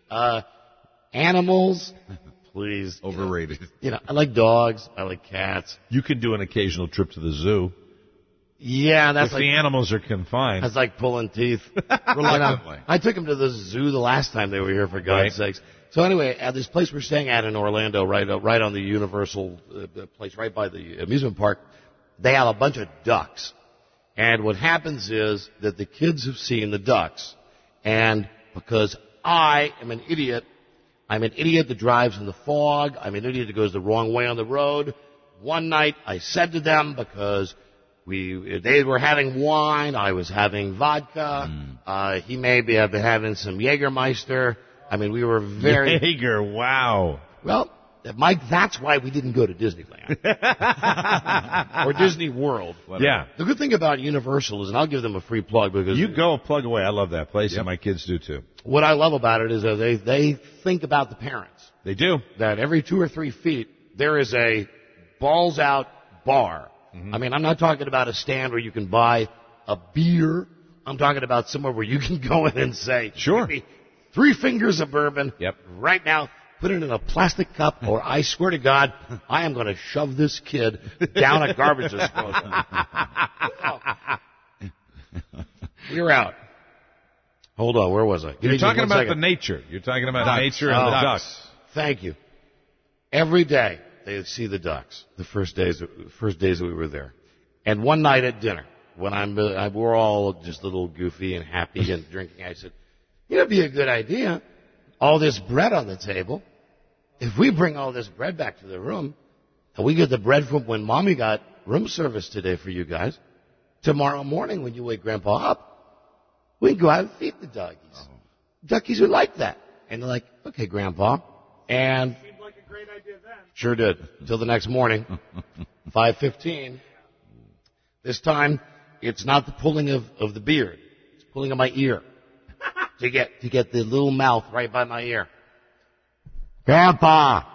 C: Animals, please.
G: Overrated.
C: I like dogs. I like cats.
D: You can do an occasional trip to the zoo.
C: Yeah, that's
D: if the animals are confined.
C: That's like pulling teeth.
G: Reluctantly.
C: I took them to the zoo the last time they were here, for God's sakes. So anyway, at this place we're staying at in Orlando, right on the Universal place, right by the amusement park, they have a bunch of ducks. And what happens is that the kids have seen the ducks, and because I am an idiot, I'm an idiot that drives in the fog. I'm an idiot that goes the wrong way on the road. One night I said to them, because they were having wine, I was having vodka. He may be having some Jägermeister. I mean, we were very...
D: Jaeger, wow.
C: Well, Mike, that's why we didn't go to Disneyland. Or Disney World.
D: Yeah.
C: The good thing about Universal is, and I'll give them a free plug because...
D: You go plug away. I love that place, and my kids do too.
C: What I love about it is that they think about the parents.
D: They do.
C: That every 2 or 3 feet, there is a balls-out bar. Mm-hmm. I mean, I'm not talking about a stand where you can buy a beer. I'm talking about somewhere where you can go in and say,
D: sure,
C: give me 3 fingers of bourbon right now, put it in a plastic cup, or I swear to God, I am going to shove this kid down a garbage disposal. We're out. Hold on, where was I?
D: You're talking about the nature. You're talking about nature and the ducks.
C: Thank you. Every day they see the ducks. The first days that we were there, and one night at dinner when we're all just a little goofy and happy and drinking, I said, it'd be a good idea. All this bread on the table. If we bring all this bread back to the room, and we get the bread from when Mommy got room service today for you guys, tomorrow morning when you wake Grandpa up, we can go out and feed the doggies. Duckies would like that. And they're like, okay, Grandpa. And
F: seemed like a great idea then.
C: Sure did. Till the next morning, 5:15. This time, it's not the pulling of the beard. It's pulling of my ear. to get the little mouth right by my ear. Grandpa!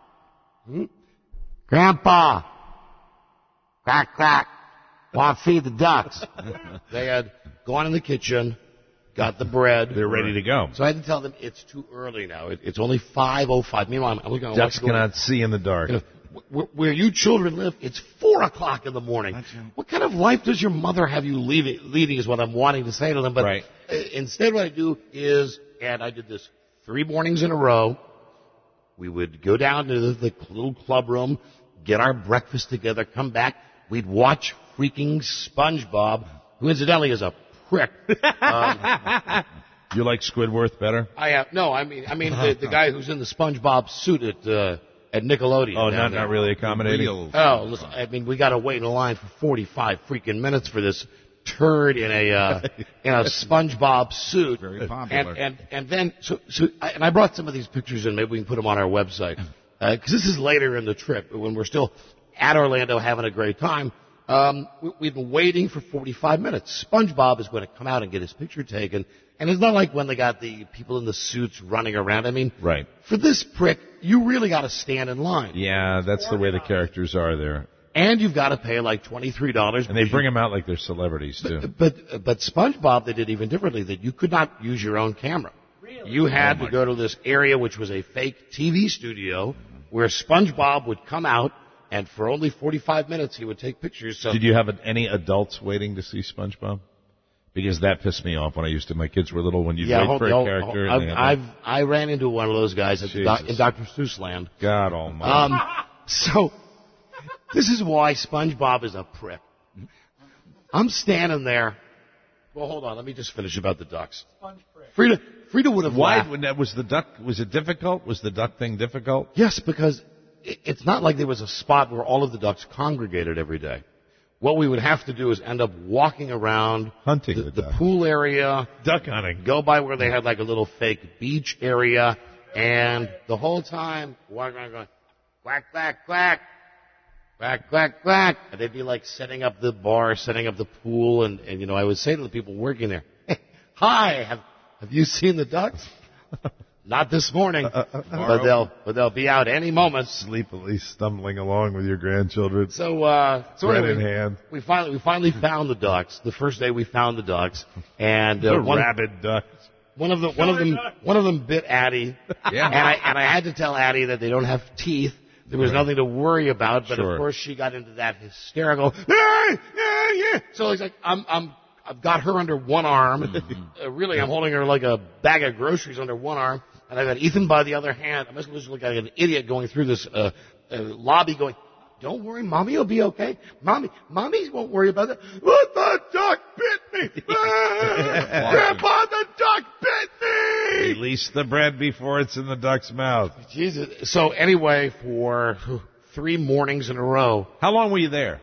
C: Grandpa! Crack, crack. Want to feed the ducks. They had gone in the kitchen, got the bread.
D: They're ready to go.
C: So I had to tell them it's too early now. It's only 5:05. Meanwhile, I'm looking at
D: ducks cannot see in the dark.
C: where you children live, it's 4 o'clock in the morning. What kind of life does your mother have you leading is what I'm wanting to say to them. But instead what I do is, and I did this 3 mornings in a row, we would go down to the little club room, get our breakfast together, come back, we'd watch freaking SpongeBob, who incidentally is a prick.
D: You like Squidward better?
C: I mean the guy who's in the SpongeBob suit at Nickelodeon.
D: Oh, not really accommodating.
C: Oh, listen, I mean, we got to wait in line for 45 freaking minutes for this turd in a SpongeBob suit.
G: Very popular.
C: And then I brought some of these pictures in. Maybe we can put them on our website because this is later in the trip when we're still at Orlando having a great time. We've been waiting for 45 minutes. SpongeBob is going to come out and get his picture taken. And it's not like when they got the people in the suits running around. I mean, for this prick, you really got to stand in line.
D: Yeah, that's the way the characters are there.
C: And you've got to pay like $23.
D: And they bring them out like they're celebrities, too.
C: But SpongeBob, they did even differently, that you could not use your own camera. Really? You had to go to this area, which was a fake TV studio, where SpongeBob would come out, and for only 45 minutes, he would take pictures. So
D: did you have any adults waiting to see SpongeBob? Because that pissed me off when I used to. My kids were little. When you'd wait for a character.
C: I ran into one of those guys in Dr. Seuss land.
D: God almighty.
C: So this is why SpongeBob is a prick. I'm standing there. Well, hold on. Let me just finish about the ducks. Frida would have laughed.
D: Why? Was it difficult? Was the duck thing difficult?
C: Yes, because it's not like there was a spot where all of the ducks congregated every day. What we would have to do is end up walking around
D: hunting
C: the pool area,
D: duck hunting,
C: go by where they had like a little fake beach area, and the whole time walking around going quack quack quack, quack quack quack, and they'd be like setting up the bar, setting up the pool, and you know I would say to the people working there, hey, "Hi, have you seen the ducks?" Not this morning, but they'll be out any moment.
D: Sleepily stumbling along with your grandchildren.
C: So
D: bread
C: anyway,
D: in hand.
C: We finally found the ducks. The first day we found the ducks, and
D: rabid ducks.
C: One of them bit Addie.
E: Yeah.
C: And I had to tell Addie that they don't have teeth. There was nothing to worry about, but of course she got into that hysterical. So it's like I've got her under one arm. Really, I'm holding her like a bag of groceries under one arm, and I've got Ethan by the other hand. I'm just looking like an idiot going through this lobby going, "Don't worry, Mommy will be okay. Mommy won't worry about that." What, the duck bit me! Grandpa, the duck bit me!
D: Release the bread before it's in the duck's mouth.
C: Jesus. So anyway, for 3 mornings in a row.
D: How long were you there?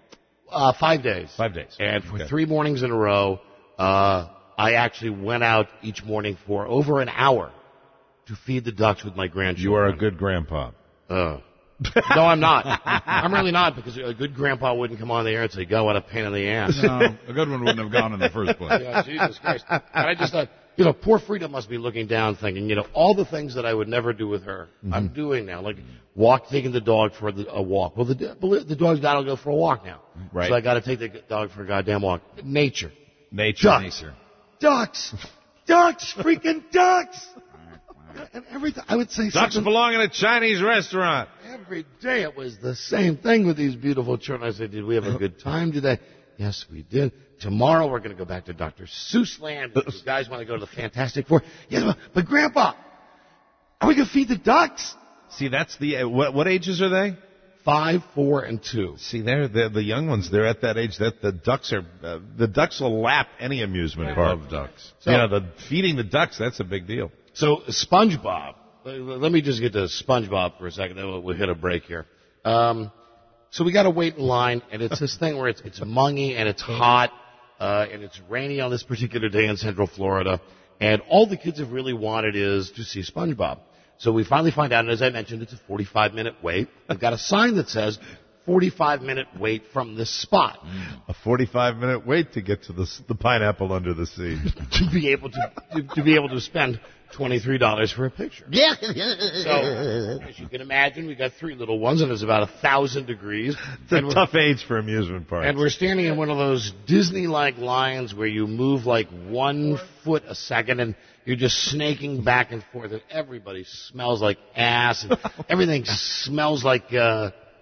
C: 5 days.
D: 5 days.
C: And for 3 mornings in a row, I actually went out each morning for over an hour to feed the ducks with my grandchildren.
D: You are a good grandpa.
C: No, I'm not. I'm really not, because a good grandpa wouldn't come on the air and say, "God, what a pain in the ass."
G: No, a good one wouldn't have gone in the first place.
C: Yeah, Jesus Christ. And I just thought, poor Frida must be looking down thinking, all the things that I would never do with her, I'm doing now. Like taking the dog for a walk. Well, the dog's got to go for a walk now.
D: Right.
C: So I got to take the dog for a goddamn walk. Nature.
D: Ducks.
C: Ducks. Freaking ducks. And everything. I would say
D: ducks belong in a Chinese restaurant.
C: Every day it was the same thing with these beautiful children. I said, "Did we have a good time today?" Yes, we did. Tomorrow we're going to go back to Dr. Seuss land. You guys want to go to the Fantastic Four? Yes, but Grandpa, are we going to feed the ducks?
D: See, that's what ages are they?
C: 5, 4, and 2.
D: See, they're the young ones. They're at that age that the ducks will lap any amusement park.
G: Love ducks.
C: So,
D: feeding the ducks, that's a big deal.
C: So SpongeBob. Let me just get to SpongeBob for a second, then we'll hit a break here. So we got to wait in line, and it's this thing where it's mungy and it's hot, and it's rainy on this particular day in Central Florida, and all the kids have really wanted is to see SpongeBob. So we finally find out, and as I mentioned, it's a 45-minute wait. They've got a sign that says 45-minute wait from this spot.
D: A 45-minute wait to get to the pineapple under the sea.
C: to be able to spend $23 for a picture.
H: Yeah.
C: So, as you can imagine, we got 3 little ones, and it's about 1,000 degrees.
D: It's a tough age for amusement parks.
C: And we're standing in one of those Disney-like lines where you move like 1 foot a second, and you're just snaking back and forth, and everybody smells like ass, and everything smells like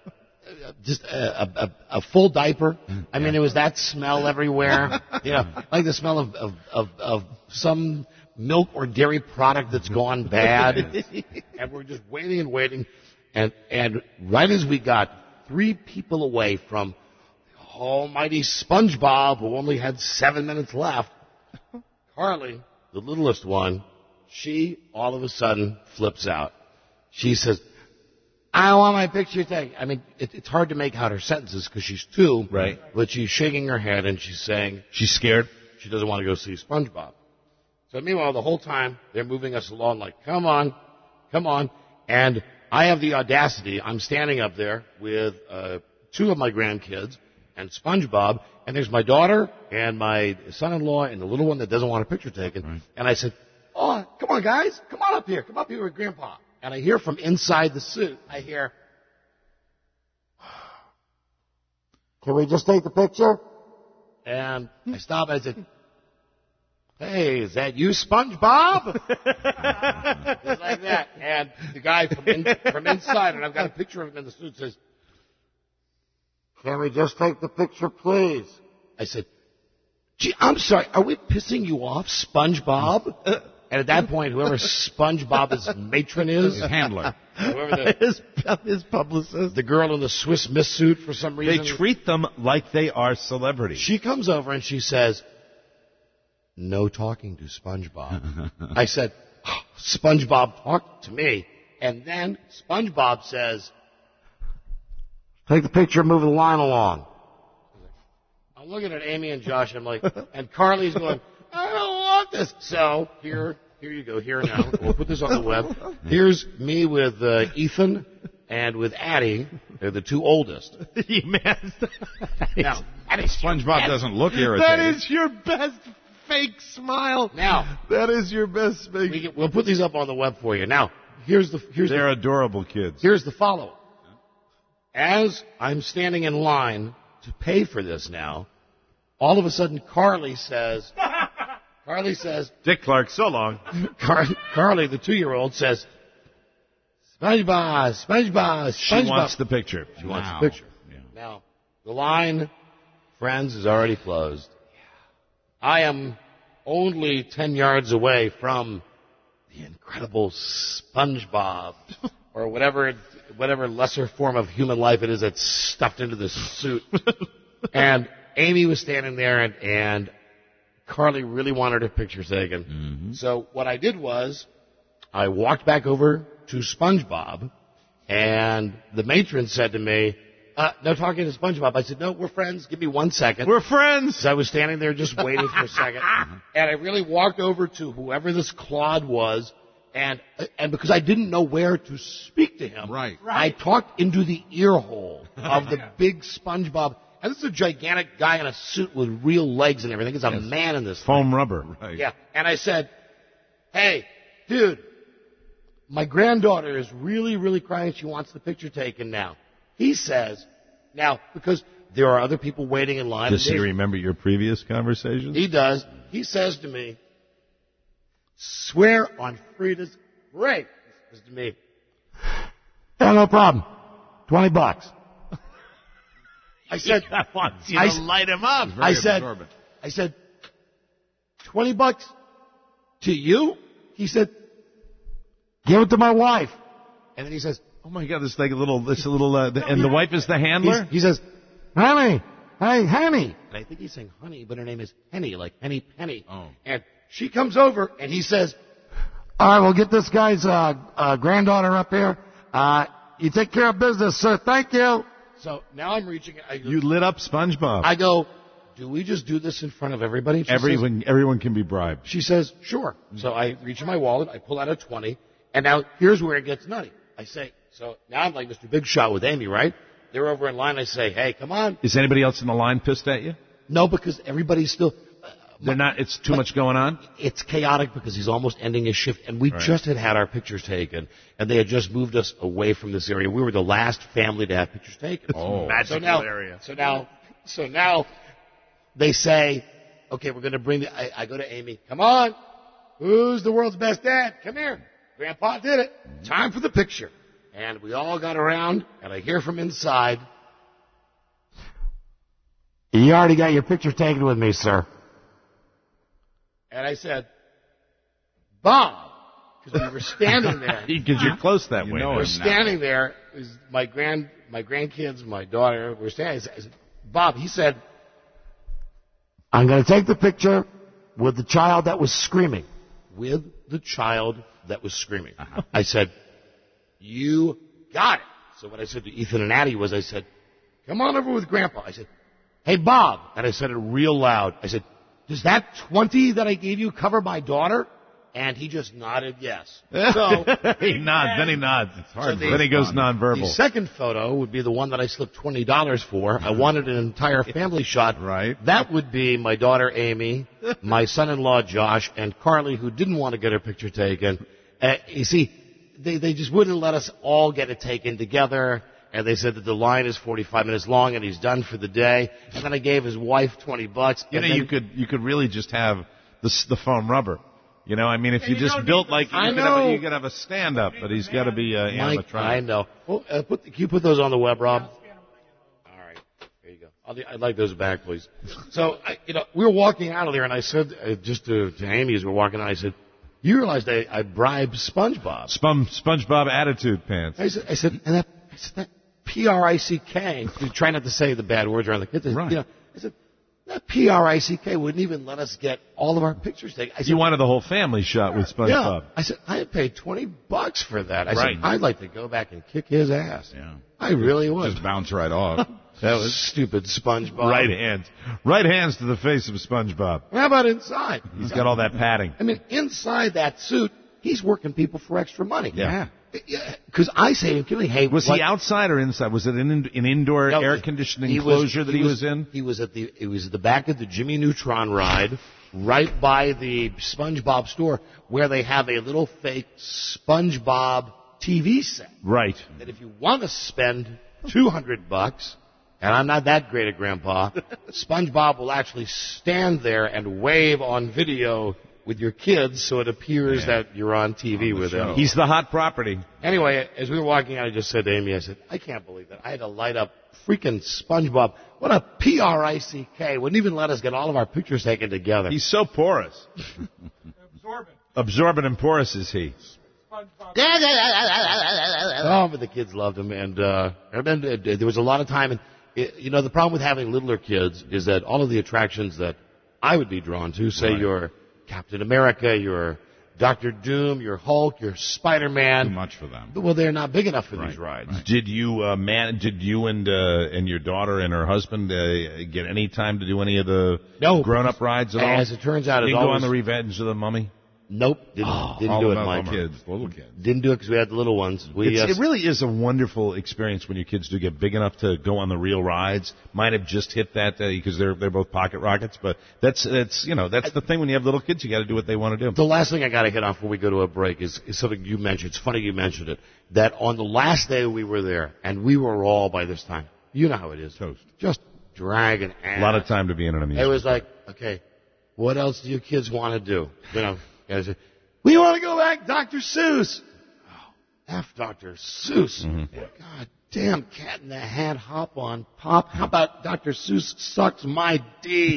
C: just a full diaper. I mean, it was that smell everywhere. Like the smell of some milk or dairy product that's gone bad. And we're just waiting and waiting. And right as we got 3 people away from almighty SpongeBob, who only had 7 minutes left, Carly, the littlest one, she all of a sudden flips out. She says, I want my picture taken. I mean, it's hard to make out her sentences because she's 2.
D: Right.
C: But she's shaking her head and she's saying
D: She's scared.
C: she doesn't want to go see SpongeBob. So meanwhile, the whole time, they're moving us along like, come on, come on. And I have the audacity. I'm standing up there with 2 of my grandkids and SpongeBob, and there's my daughter and my son-in-law and the little one that doesn't want a picture taken. Right. And I said, oh, come on, guys. Come on up here. Come up here with Grandpa. And I hear from inside the suit, I hear, can we just take the picture? And I stop and I said, hey, is that you, SpongeBob? Just like that. And the guy from inside, and I've got a picture of him in the suit, says, can we just take the picture, please? I said, gee, I'm sorry, are we pissing you off, SpongeBob? And at that point, whoever SpongeBob's matron is,
G: His handler,
D: his publicist,
C: the girl in the Swiss Miss suit for some reason,
D: they treat them like they are celebrities.
C: She comes over and she says, no talking to SpongeBob. I said, oh, SpongeBob talked to me. And then SpongeBob says, take the picture, move the line along. I'm looking at Amy and Josh, I'm like, and Carly's going, I don't want this. So here you go, here now. We'll put this on the web. Here's me with Ethan and with Addie. They're the 2 oldest. Now,
G: SpongeBob doesn't look irritated.
D: That is your best fake smile.
C: Now,
D: that is your best fake.
C: We'll put these up on the web for you. Now,
D: they're adorable kids.
C: Here's the follow-up. As I'm standing in line to pay for this now, all of a sudden Carly says,
D: Dick Clark, so long.
C: Carly, the 2-year-old, says, SpongeBob.
D: She wants the picture.
C: She wants the picture. Yeah. Now, the line, friends, is already closed. I am only 10 yards away from the incredible SpongeBob, or whatever lesser form of human life it is that's stuffed into this suit. And Amy was standing there, and Carly really wanted her picture taken. Mm-hmm. So what I did was I walked back over to SpongeBob, and the matron said to me, no talking to SpongeBob. I said, no, we're friends. Give me 1 second.
D: We're friends.
C: So I was standing there just waiting for a second. And I really walked over to whoever this Claude was, and because I didn't know where to speak to him,
G: right.
C: I talked into the ear hole of the big SpongeBob. And this is a gigantic guy in a suit with real legs and everything. It's a man in this
D: foam
C: thing.
D: Rubber.
G: Right.
C: Yeah. And I said, hey, dude, my granddaughter is really, really crying. She wants the picture taken now. He says, now, because there are other people waiting in line.
D: Does he remember your previous conversations?
C: He does. He says to me, swear on Frida's grave. He says to me, yeah, no problem. $20. I said,
D: I want you to light him up.
C: I said, $20 to you? He said, give it to my wife. And then he says,
D: oh my God, this little, and the wife is the handler?
C: He says, honey, hey, honey. And I think he's saying honey, but her name is Henny, like Henny Penny. Oh. And she comes over and he says, all right, we'll get this guy's granddaughter up here. You take care of business, sir. Thank you. So now I'm reaching.
D: You lit up SpongeBob.
C: I go, do we just do this in front of everybody?
D: Everyone can be bribed.
C: She says, sure. So I reach in my wallet, I pull out a 20, and now here's where it gets nutty. I say, so now I'm like Mr. Big Shot with Amy, right? They're over in line. I say, hey, come on.
D: Is anybody else in the line pissed at you?
C: No, because everybody's still.
D: They're not. It's too much going on.
C: It's chaotic because he's almost ending his shift, and we just had our pictures taken, and they had just moved us away from this area. We were the last family to have pictures taken.
D: Oh, magical area.
C: So now they say, okay, we're going to bring I go to Amy. Come on, who's the world's best dad? Come here. Grandpa did it. Time for the picture. And we all got around, and I hear from inside, You already got your picture taken with me, sir. And I said, Bob, because we were standing there.
D: Because you're close that way.
C: We're standing there. It was my grandkids, my daughter. We're standing. I said, Bob, he said, I'm going to take the picture with the child that was screaming. With the child that was screaming. I said, you got it. So what I said to Ethan and Addie was, I said, come on over with Grandpa. I said, hey, Bob. And I said it real loud. I said, does that 20 that I gave you cover my daughter? And he just nodded yes. So
D: he nods, then he nods. It's hard.
C: So
D: then he goes nonverbal.
C: The second photo would be the one that I slipped $20 for. I wanted an entire family shot.
D: Right.
C: That would be my daughter Amy, my son-in-law Josh, and Carly, who didn't want to get her picture taken. You see, they just wouldn't let us all get it taken together. And they said that the line is 45 minutes long, and he's done for the day. And then I gave his wife $20.
D: You know, you could really just have the foam rubber. You know, I mean, if you just built like you could have a stand up, but he's got to be animatronic.
C: I know. Well, can you put those on the web, Rob? All right, there you go. I'd like those back, please. So, we were walking out of there, and I said just to Amy as we were walking out, I said, "You realized I bribed SpongeBob."
D: SpongeBob attitude pants.
C: I said, that PRICK. Try not to say the bad words around the kids.
D: Right.
C: I said, that PRICK wouldn't even let us get all of our pictures taken. I said,
D: you wanted the whole family shot with SpongeBob.
C: Yeah. I said, I paid $20 for that. I
D: right.
C: said, I'd like to go back and kick his ass.
G: Yeah.
C: I really would.
G: Just bounce right off.
C: That was stupid SpongeBob.
D: Right hands to the face of SpongeBob.
C: How about inside?
D: He's got all that padding.
C: I mean, inside that suit, he's working people for extra money.
D: Yeah.
C: Because I say, hey,
D: was he outside or inside? Was it an indoor air conditioning enclosure that he was in?
C: He was at the back of the Jimmy Neutron ride, right by the SpongeBob store, where they have a little fake SpongeBob TV set.
D: Right.
C: That if you want to spend $200, and I'm not that great at Grandpa, SpongeBob will actually stand there and wave on video with your kids, so it appears that you're on TV with him.
D: He's the hot property.
C: Anyway, as we were walking out, I just said to Amy, I said, I can't believe that. I had to light up freaking SpongeBob. What a PRICK. Wouldn't even let us get all of our pictures taken together.
D: He's so porous. Absorbent and porous is he.
C: Oh, but the kids loved him. And then there was a lot of time. And, the problem with having littler kids is that all of the attractions that I would be drawn to, say your Captain America, your Dr. Doom, your Hulk, your Spider-Man.
G: Too much for them.
C: Well, they're not big enough for these rides.
D: Right. Did you and your daughter and her husband get any time to do any of the grown-up rides at all?
C: As it turns out,
D: didn't go on the Revenge of the Mummy?
C: Nope, didn't do it, Mike.
G: Little kids.
C: Didn't do it because we had the little ones.
D: It really is a wonderful experience when your kids do get big enough to go on the real rides. Mine have just hit that because they're both pocket rockets, but that's the thing when you have little kids, you got to do what they want to do.
C: The last thing I got to hit on before we go to a break is something you mentioned. It's funny you mentioned it. That on the last day we were there, and we were all by this time. You know how it is.
G: Toast.
C: Just dragging ass.
D: A lot of time to be in an amusement.
C: It was like, okay, what else do you kids want to do? I said, we want to go back, Dr. Seuss. Oh, F Dr. Seuss. Mm-hmm. God damn, Cat in the Hat, hop on pop. How about Dr. Seuss sucks my D?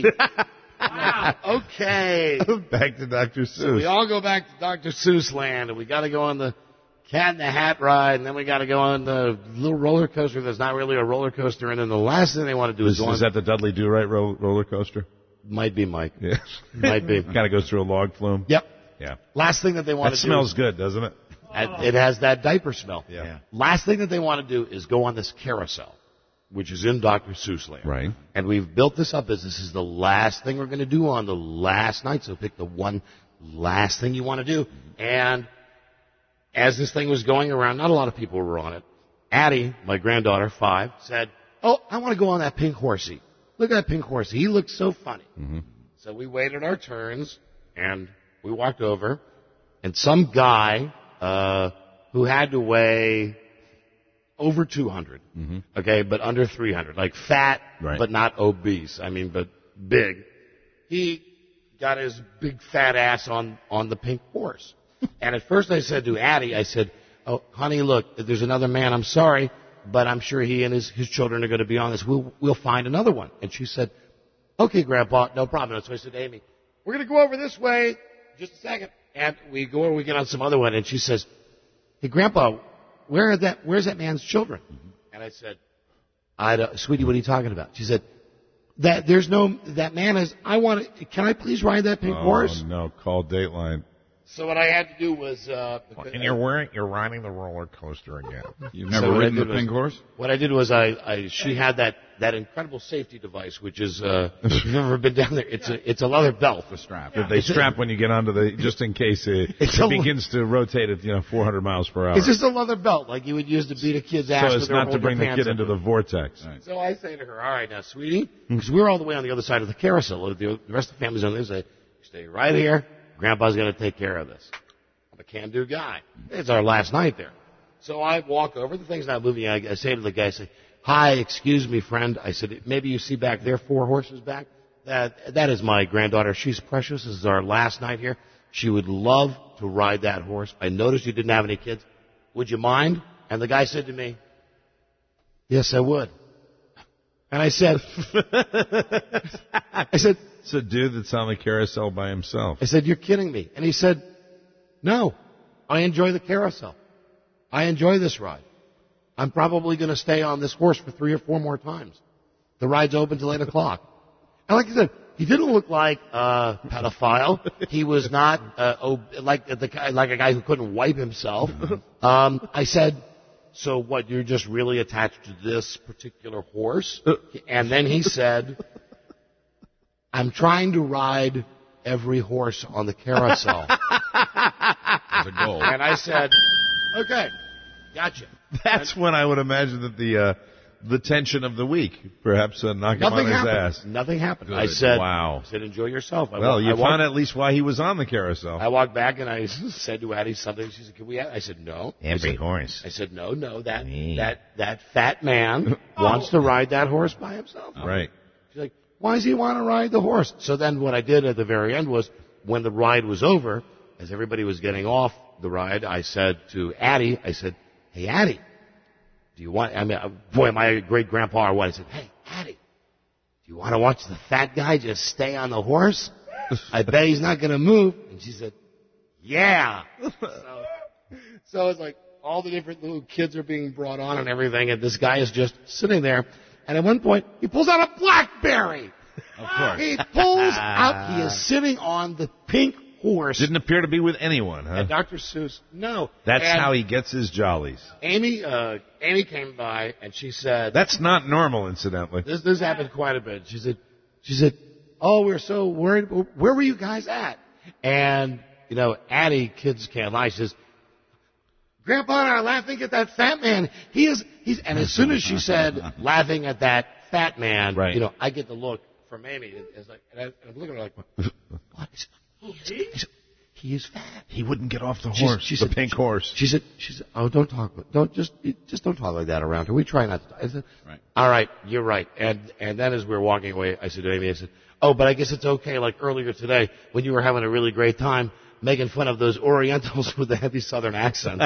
C: Okay.
D: Back to Dr. Seuss.
C: So we all go back to Dr. Seuss land, and we got to go on the Cat in the Hat ride, and then we got to go on the little roller coaster that's not really a roller coaster, and then the last thing they want to do is
D: that the Dudley Do-Right roller coaster?
C: Might be, Mike.
D: Yes.
C: Might be.
D: Kind of goes through a log flume.
C: Yep.
D: Yeah.
C: Last thing that they want to do.
D: That smells good, doesn't it?
C: It has that diaper smell.
D: Yeah.
C: Last thing that they want to do is go on this carousel, which is in Dr. Seuss land.
D: Right.
C: And we've built this up as this is the last thing we're going to do on the last night. So pick the one last thing you want to do. And as this thing was going around, not a lot of people were on it. Addie, my granddaughter, 5, said, oh, I want to go on that pink horsey. Look at that pink horsey. He looks so funny.
D: Mm-hmm.
C: So we waited our turns, and we walked over, and some guy who had to weigh over 200, okay, but under 300, like fat, but not obese. I mean, but big. He got his big fat ass on the pink horse. And at first I said to Addie, I said, oh, honey, look, there's another man. I'm sorry, but I'm sure he and his children are going to be on this. We'll find another one. And she said, okay, Grandpa, no problem. So I said to Amy, we're going to go over this way just a second. And we go over, we get on some other one, and she says, hey, Grandpa, where's that man's children? And I said, sweetie, what are you talking about? She said, that man is, can I please ride that pink horse?
D: Oh, no, call Dateline.
C: So what I had to do was...
H: and you're riding the roller coaster again.
G: You've never ridden the pink horse?
C: What I did was she had that incredible safety device, which is, if you've never been down there, it's a leather belt.
G: The strap.
D: That they strap when you get onto just in case it begins to rotate at 400 miles per hour.
C: It's just a leather belt, like you would use to beat a kid's ass.
D: So it's not to bring the kid into the vortex.
C: Right. So I say to her, all right, now, sweetie, because we're all the way on the other side of the carousel. The rest of the family's on the other side. Stay right here. Grandpa's going to take care of this. I'm a can-do guy. It's our last night there. So I walk over. The thing's not moving. I say to the guy, I say, hi, excuse me, friend. I said, maybe you see back there 4 horses back? That is my granddaughter. She's precious. This is our last night here. She would love to ride that horse. I noticed you didn't have any kids. Would you mind? And the guy said to me, yes, I would. And I said,
D: it's a dude that's on the carousel by himself.
C: I said, you're kidding me. And he said, no, I enjoy the carousel. I enjoy this ride. I'm probably going to stay on this horse for 3 or 4 more times. The ride's open till 8 o'clock. And like I said, he didn't look like a pedophile. He was not like a guy who couldn't wipe himself. I said, so what, you're just really attached to this particular horse? And then he said, I'm trying to ride every horse on the carousel.
G: As a goal.
C: And I said, okay, gotcha.
D: That's when I would imagine that the tension of the week, perhaps knock him on his ass.
C: Nothing happened.
D: Good.
C: I said,
D: wow.
C: I said, enjoy yourself.
D: You found at least why he was on the carousel.
C: I walked back and I said to Addie something. She said, can we have? I said, no.
H: Every horse.
C: I said, no, that fat man wants to ride that horse by himself.
D: Right.
C: She's like, why does he want to ride the horse? So then what I did at the very end was, when the ride was over, as everybody was getting off the ride, I said to Addie, I said, hey, Addie, do you want, boy, my great-grandpa or what, I said, hey, Addie, do you want to watch the fat guy just stay on the horse? I bet he's not going to move. And she said, yeah. So it's like all the different little kids are being brought on and everything, and this guy is just sitting there. And at one point, he pulls out a BlackBerry.
G: Of course.
C: He pulls out, he is sitting on the pink horse.
D: Didn't appear to be with anyone, huh?
C: And Dr. Seuss, no.
D: That's how he gets his jollies.
C: Amy came by and she said,
D: that's not normal, incidentally.
C: This happened quite a bit. She said, oh, we're so worried. Where were you guys at? And, Addie, kids can't lie. She says, Grandpa and I are laughing at that fat man. He's, and as soon as she said, laughing at that fat man,
D: right.
C: I get the look from Amy. It's like, and I'm looking at her like, what? He is fat.
D: He wouldn't get off the horse, the pink horse.
C: She said, oh, don't talk like that around her. We try not to. I said,
G: right.
C: All right, you're right. And then as we were walking away, I said to Amy, oh, but I guess it's okay. Like earlier today, when you were having a really great time making fun of those Orientals with the heavy Southern accents,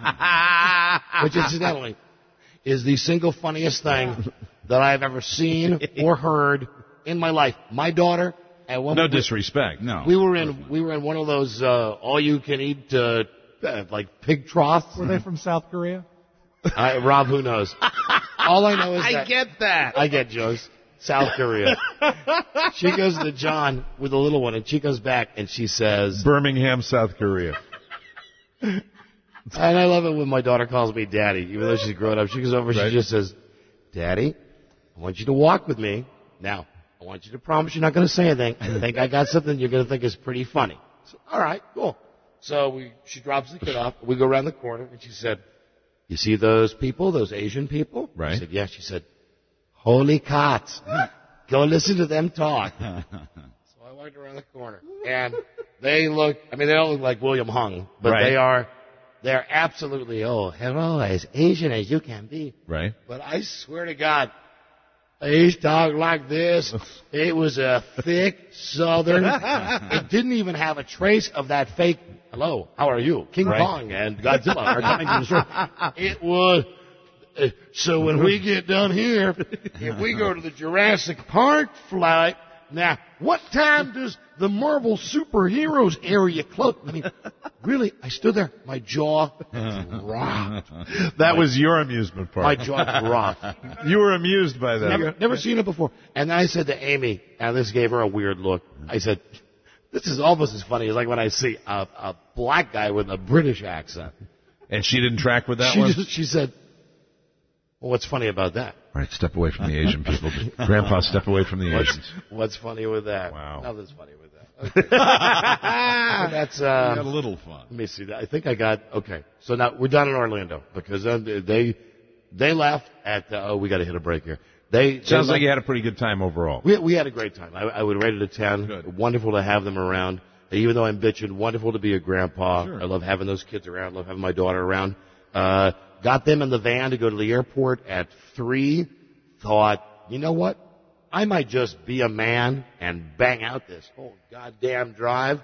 C: which incidentally is the single funniest thing that I've ever seen or heard in my life. My daughter.
D: No disrespect.
G: No.
C: We were in one of those all-you-can-eat like pig troughs.
F: Were they from South Korea?
C: Rob, who knows? All I know is
D: I get that.
C: I get jokes. South Korea. She goes to John with the little one, and she comes back and she says,
D: Birmingham, South Korea.
C: And I love it when my daughter calls me Daddy, even though she's grown up. She goes over, she just says, Daddy, I want you to walk with me now. I want you to promise you're not going to say anything. I think I got something you're going to think is pretty funny. So, all right, cool. So she drops the kid off. We go around the corner, and she said, you see those people, those Asian people?
D: Right.
C: I said, yeah. She said, holy cots. Go listen to them talk. So I walked around the corner, and they don't look like William Hung, but
D: right.
C: they're absolutely, hello, as Asian as you can be.
D: Right.
C: But I swear to God, they talked like this. It was a thick Southern. It didn't even have a trace of that fake, hello, how are you? King Kong and Godzilla are coming to the shore. It was, so when we get down here, if we go to the Jurassic Park flight, nah, what time does the Marvel superheroes area close? I mean, really, I stood there, my jaw dropped.
D: That was your amusement part.
C: My jaw dropped.
D: You were amused by that.
C: Never seen it before. And then I said to Amy, and this gave her a weird look, I said, this is almost as funny as like when I see a black guy with a British accent.
D: And she didn't track with that one?
C: She said, well, what's funny about that?
D: All right, step away from the Asian people. Grandpa, step away from the Asians.
C: What's funny with that?
D: Wow.
C: Nothing's funny with that. Okay. That's,
G: You got a little fun.
C: let me see. I think I got, okay. So now we're done in Orlando because they left at, we got to hit a break here.
D: Sounds like you had a pretty good time overall.
C: We had a great time. I would rate it a 10.
G: Good.
C: Wonderful to have them around. Even though I'm bitching, wonderful to be a grandpa.
G: Sure.
C: I love having those kids around. I love having my daughter around. Got them in the van to go to the airport at 3. Thought, you know what? I might just be a man and bang out this whole goddamn drive.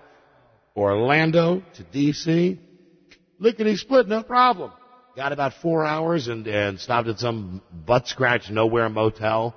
C: Orlando to D.C. Lickety split, no problem. Got about 4 hours and stopped at some butt scratch nowhere motel,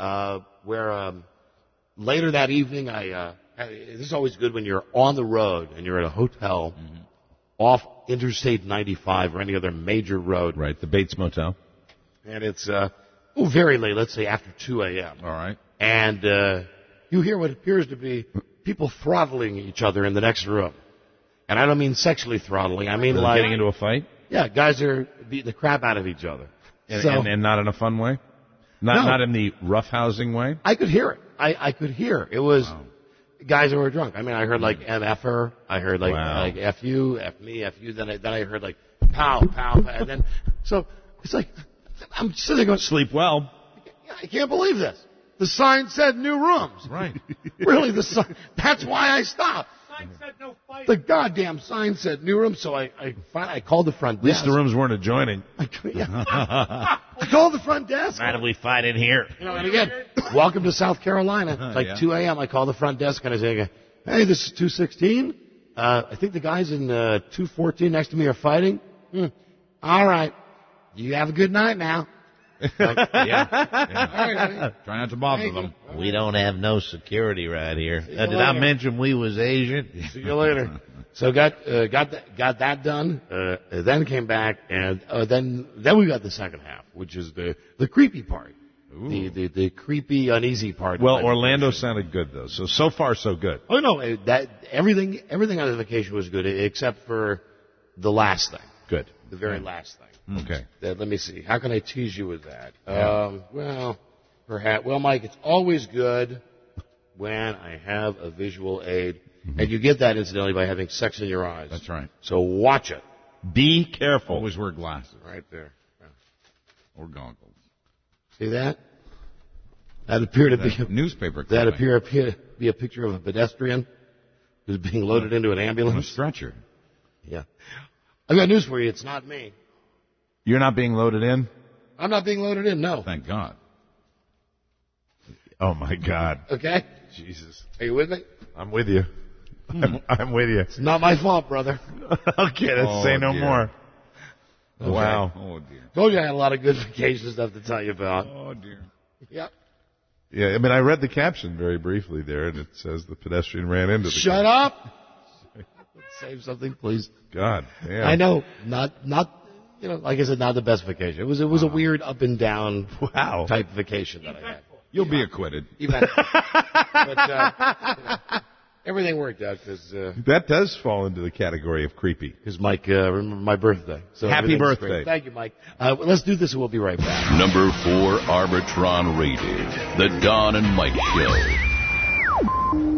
C: where, later that evening this is always good when you're on the road and you're at a hotel off Interstate 95 or any other major road.
D: Right, the Bates Motel.
C: And it's, very late, let's say after 2 a.m.
G: All right.
C: And, you hear what appears to be people throttling each other in the next room. And I don't mean sexually throttling, I mean like...
D: Getting into a fight?
C: Yeah, guys are beating the crap out of each other.
D: And not in a fun way? Not in the roughhousing way?
C: I could hear it. I could hear. It was guys who were drunk. I mean, I heard like MFer. I heard like F you, F me, F you. Then I heard like pow, pow, pow. And then, so it's like, I'm sitting there going,
D: Sleep well.
C: I can't believe this. The sign said new rooms.
D: Right.
C: Really, the sign. That's why I stopped.
F: Sign said no fight.
C: The goddamn sign said new rooms, so I called the front desk.
D: At least the rooms weren't adjoining.
C: I called the front desk.
D: Why do we fight in here?
C: You know, and again, welcome to South Carolina. Like 2 a.m., I call the front desk and I say, hey, this is 216. I think the guys in 214 next to me are fighting. All right. You have a good night now. Like, yeah. All right, honey.
G: Try not to bother them.
H: We don't have no security right here.
C: you
H: Did
C: later.
H: I mention we was Asian?
C: See you later. So got that done. Then came back, and then we got the second half, which is the creepy part, the creepy, uneasy part.
D: Well, Orlando sounded good though. So far so good.
C: Oh no, that everything on the vacation was good except for the last thing.
D: Good.
C: The very last thing.
D: Okay.
C: Let me see. How can I tease you with that? Well, perhaps. Well, Mike, it's always good when I have a visual aid, and you get that incidentally by having sex in your eyes.
G: That's right.
C: So watch it.
D: Be careful.
G: Always wear glasses
C: Right there.
G: or goggles.
C: See that? That appeared to be
G: Newspaper
C: that
G: clipping.
C: appear to be a picture of a pedestrian who's being loaded into an
G: On a
C: ambulance.
G: stretcher.
C: Yeah. I've got news for you. It's not me.
D: You're not being loaded in?
C: I'm not being loaded in. No.
G: Thank God.
D: Oh my God.
C: Okay.
D: Jesus.
C: Are you with me?
D: I'm with you. I'm with you.
C: It's not my fault, brother.
D: Okay, let's say no
G: dear.
D: more.
C: Okay.
D: Wow.
G: Oh, dear.
C: Told you I had a lot of good vacation stuff to tell you about.
G: Oh, dear.
C: Yep.
D: Yeah, I mean, I read the caption very briefly there, and it says the pedestrian ran into the
C: Shut up. Save something, please.
D: God, damn.
C: I know, not, like I said, not the best vacation. It was a weird up and down
D: Wow.
C: type vacation that I had.
G: You'll be acquitted.
C: Even, but everything worked out because
D: That does fall into the category of creepy.
C: Mike remembered my birthday. So
D: Happy
C: everything's
D: birthday.
C: great. Thank you, Mike. Let's do this and we'll be right back.
A: Number 4 Arbitron rated. The Don and Mike Show.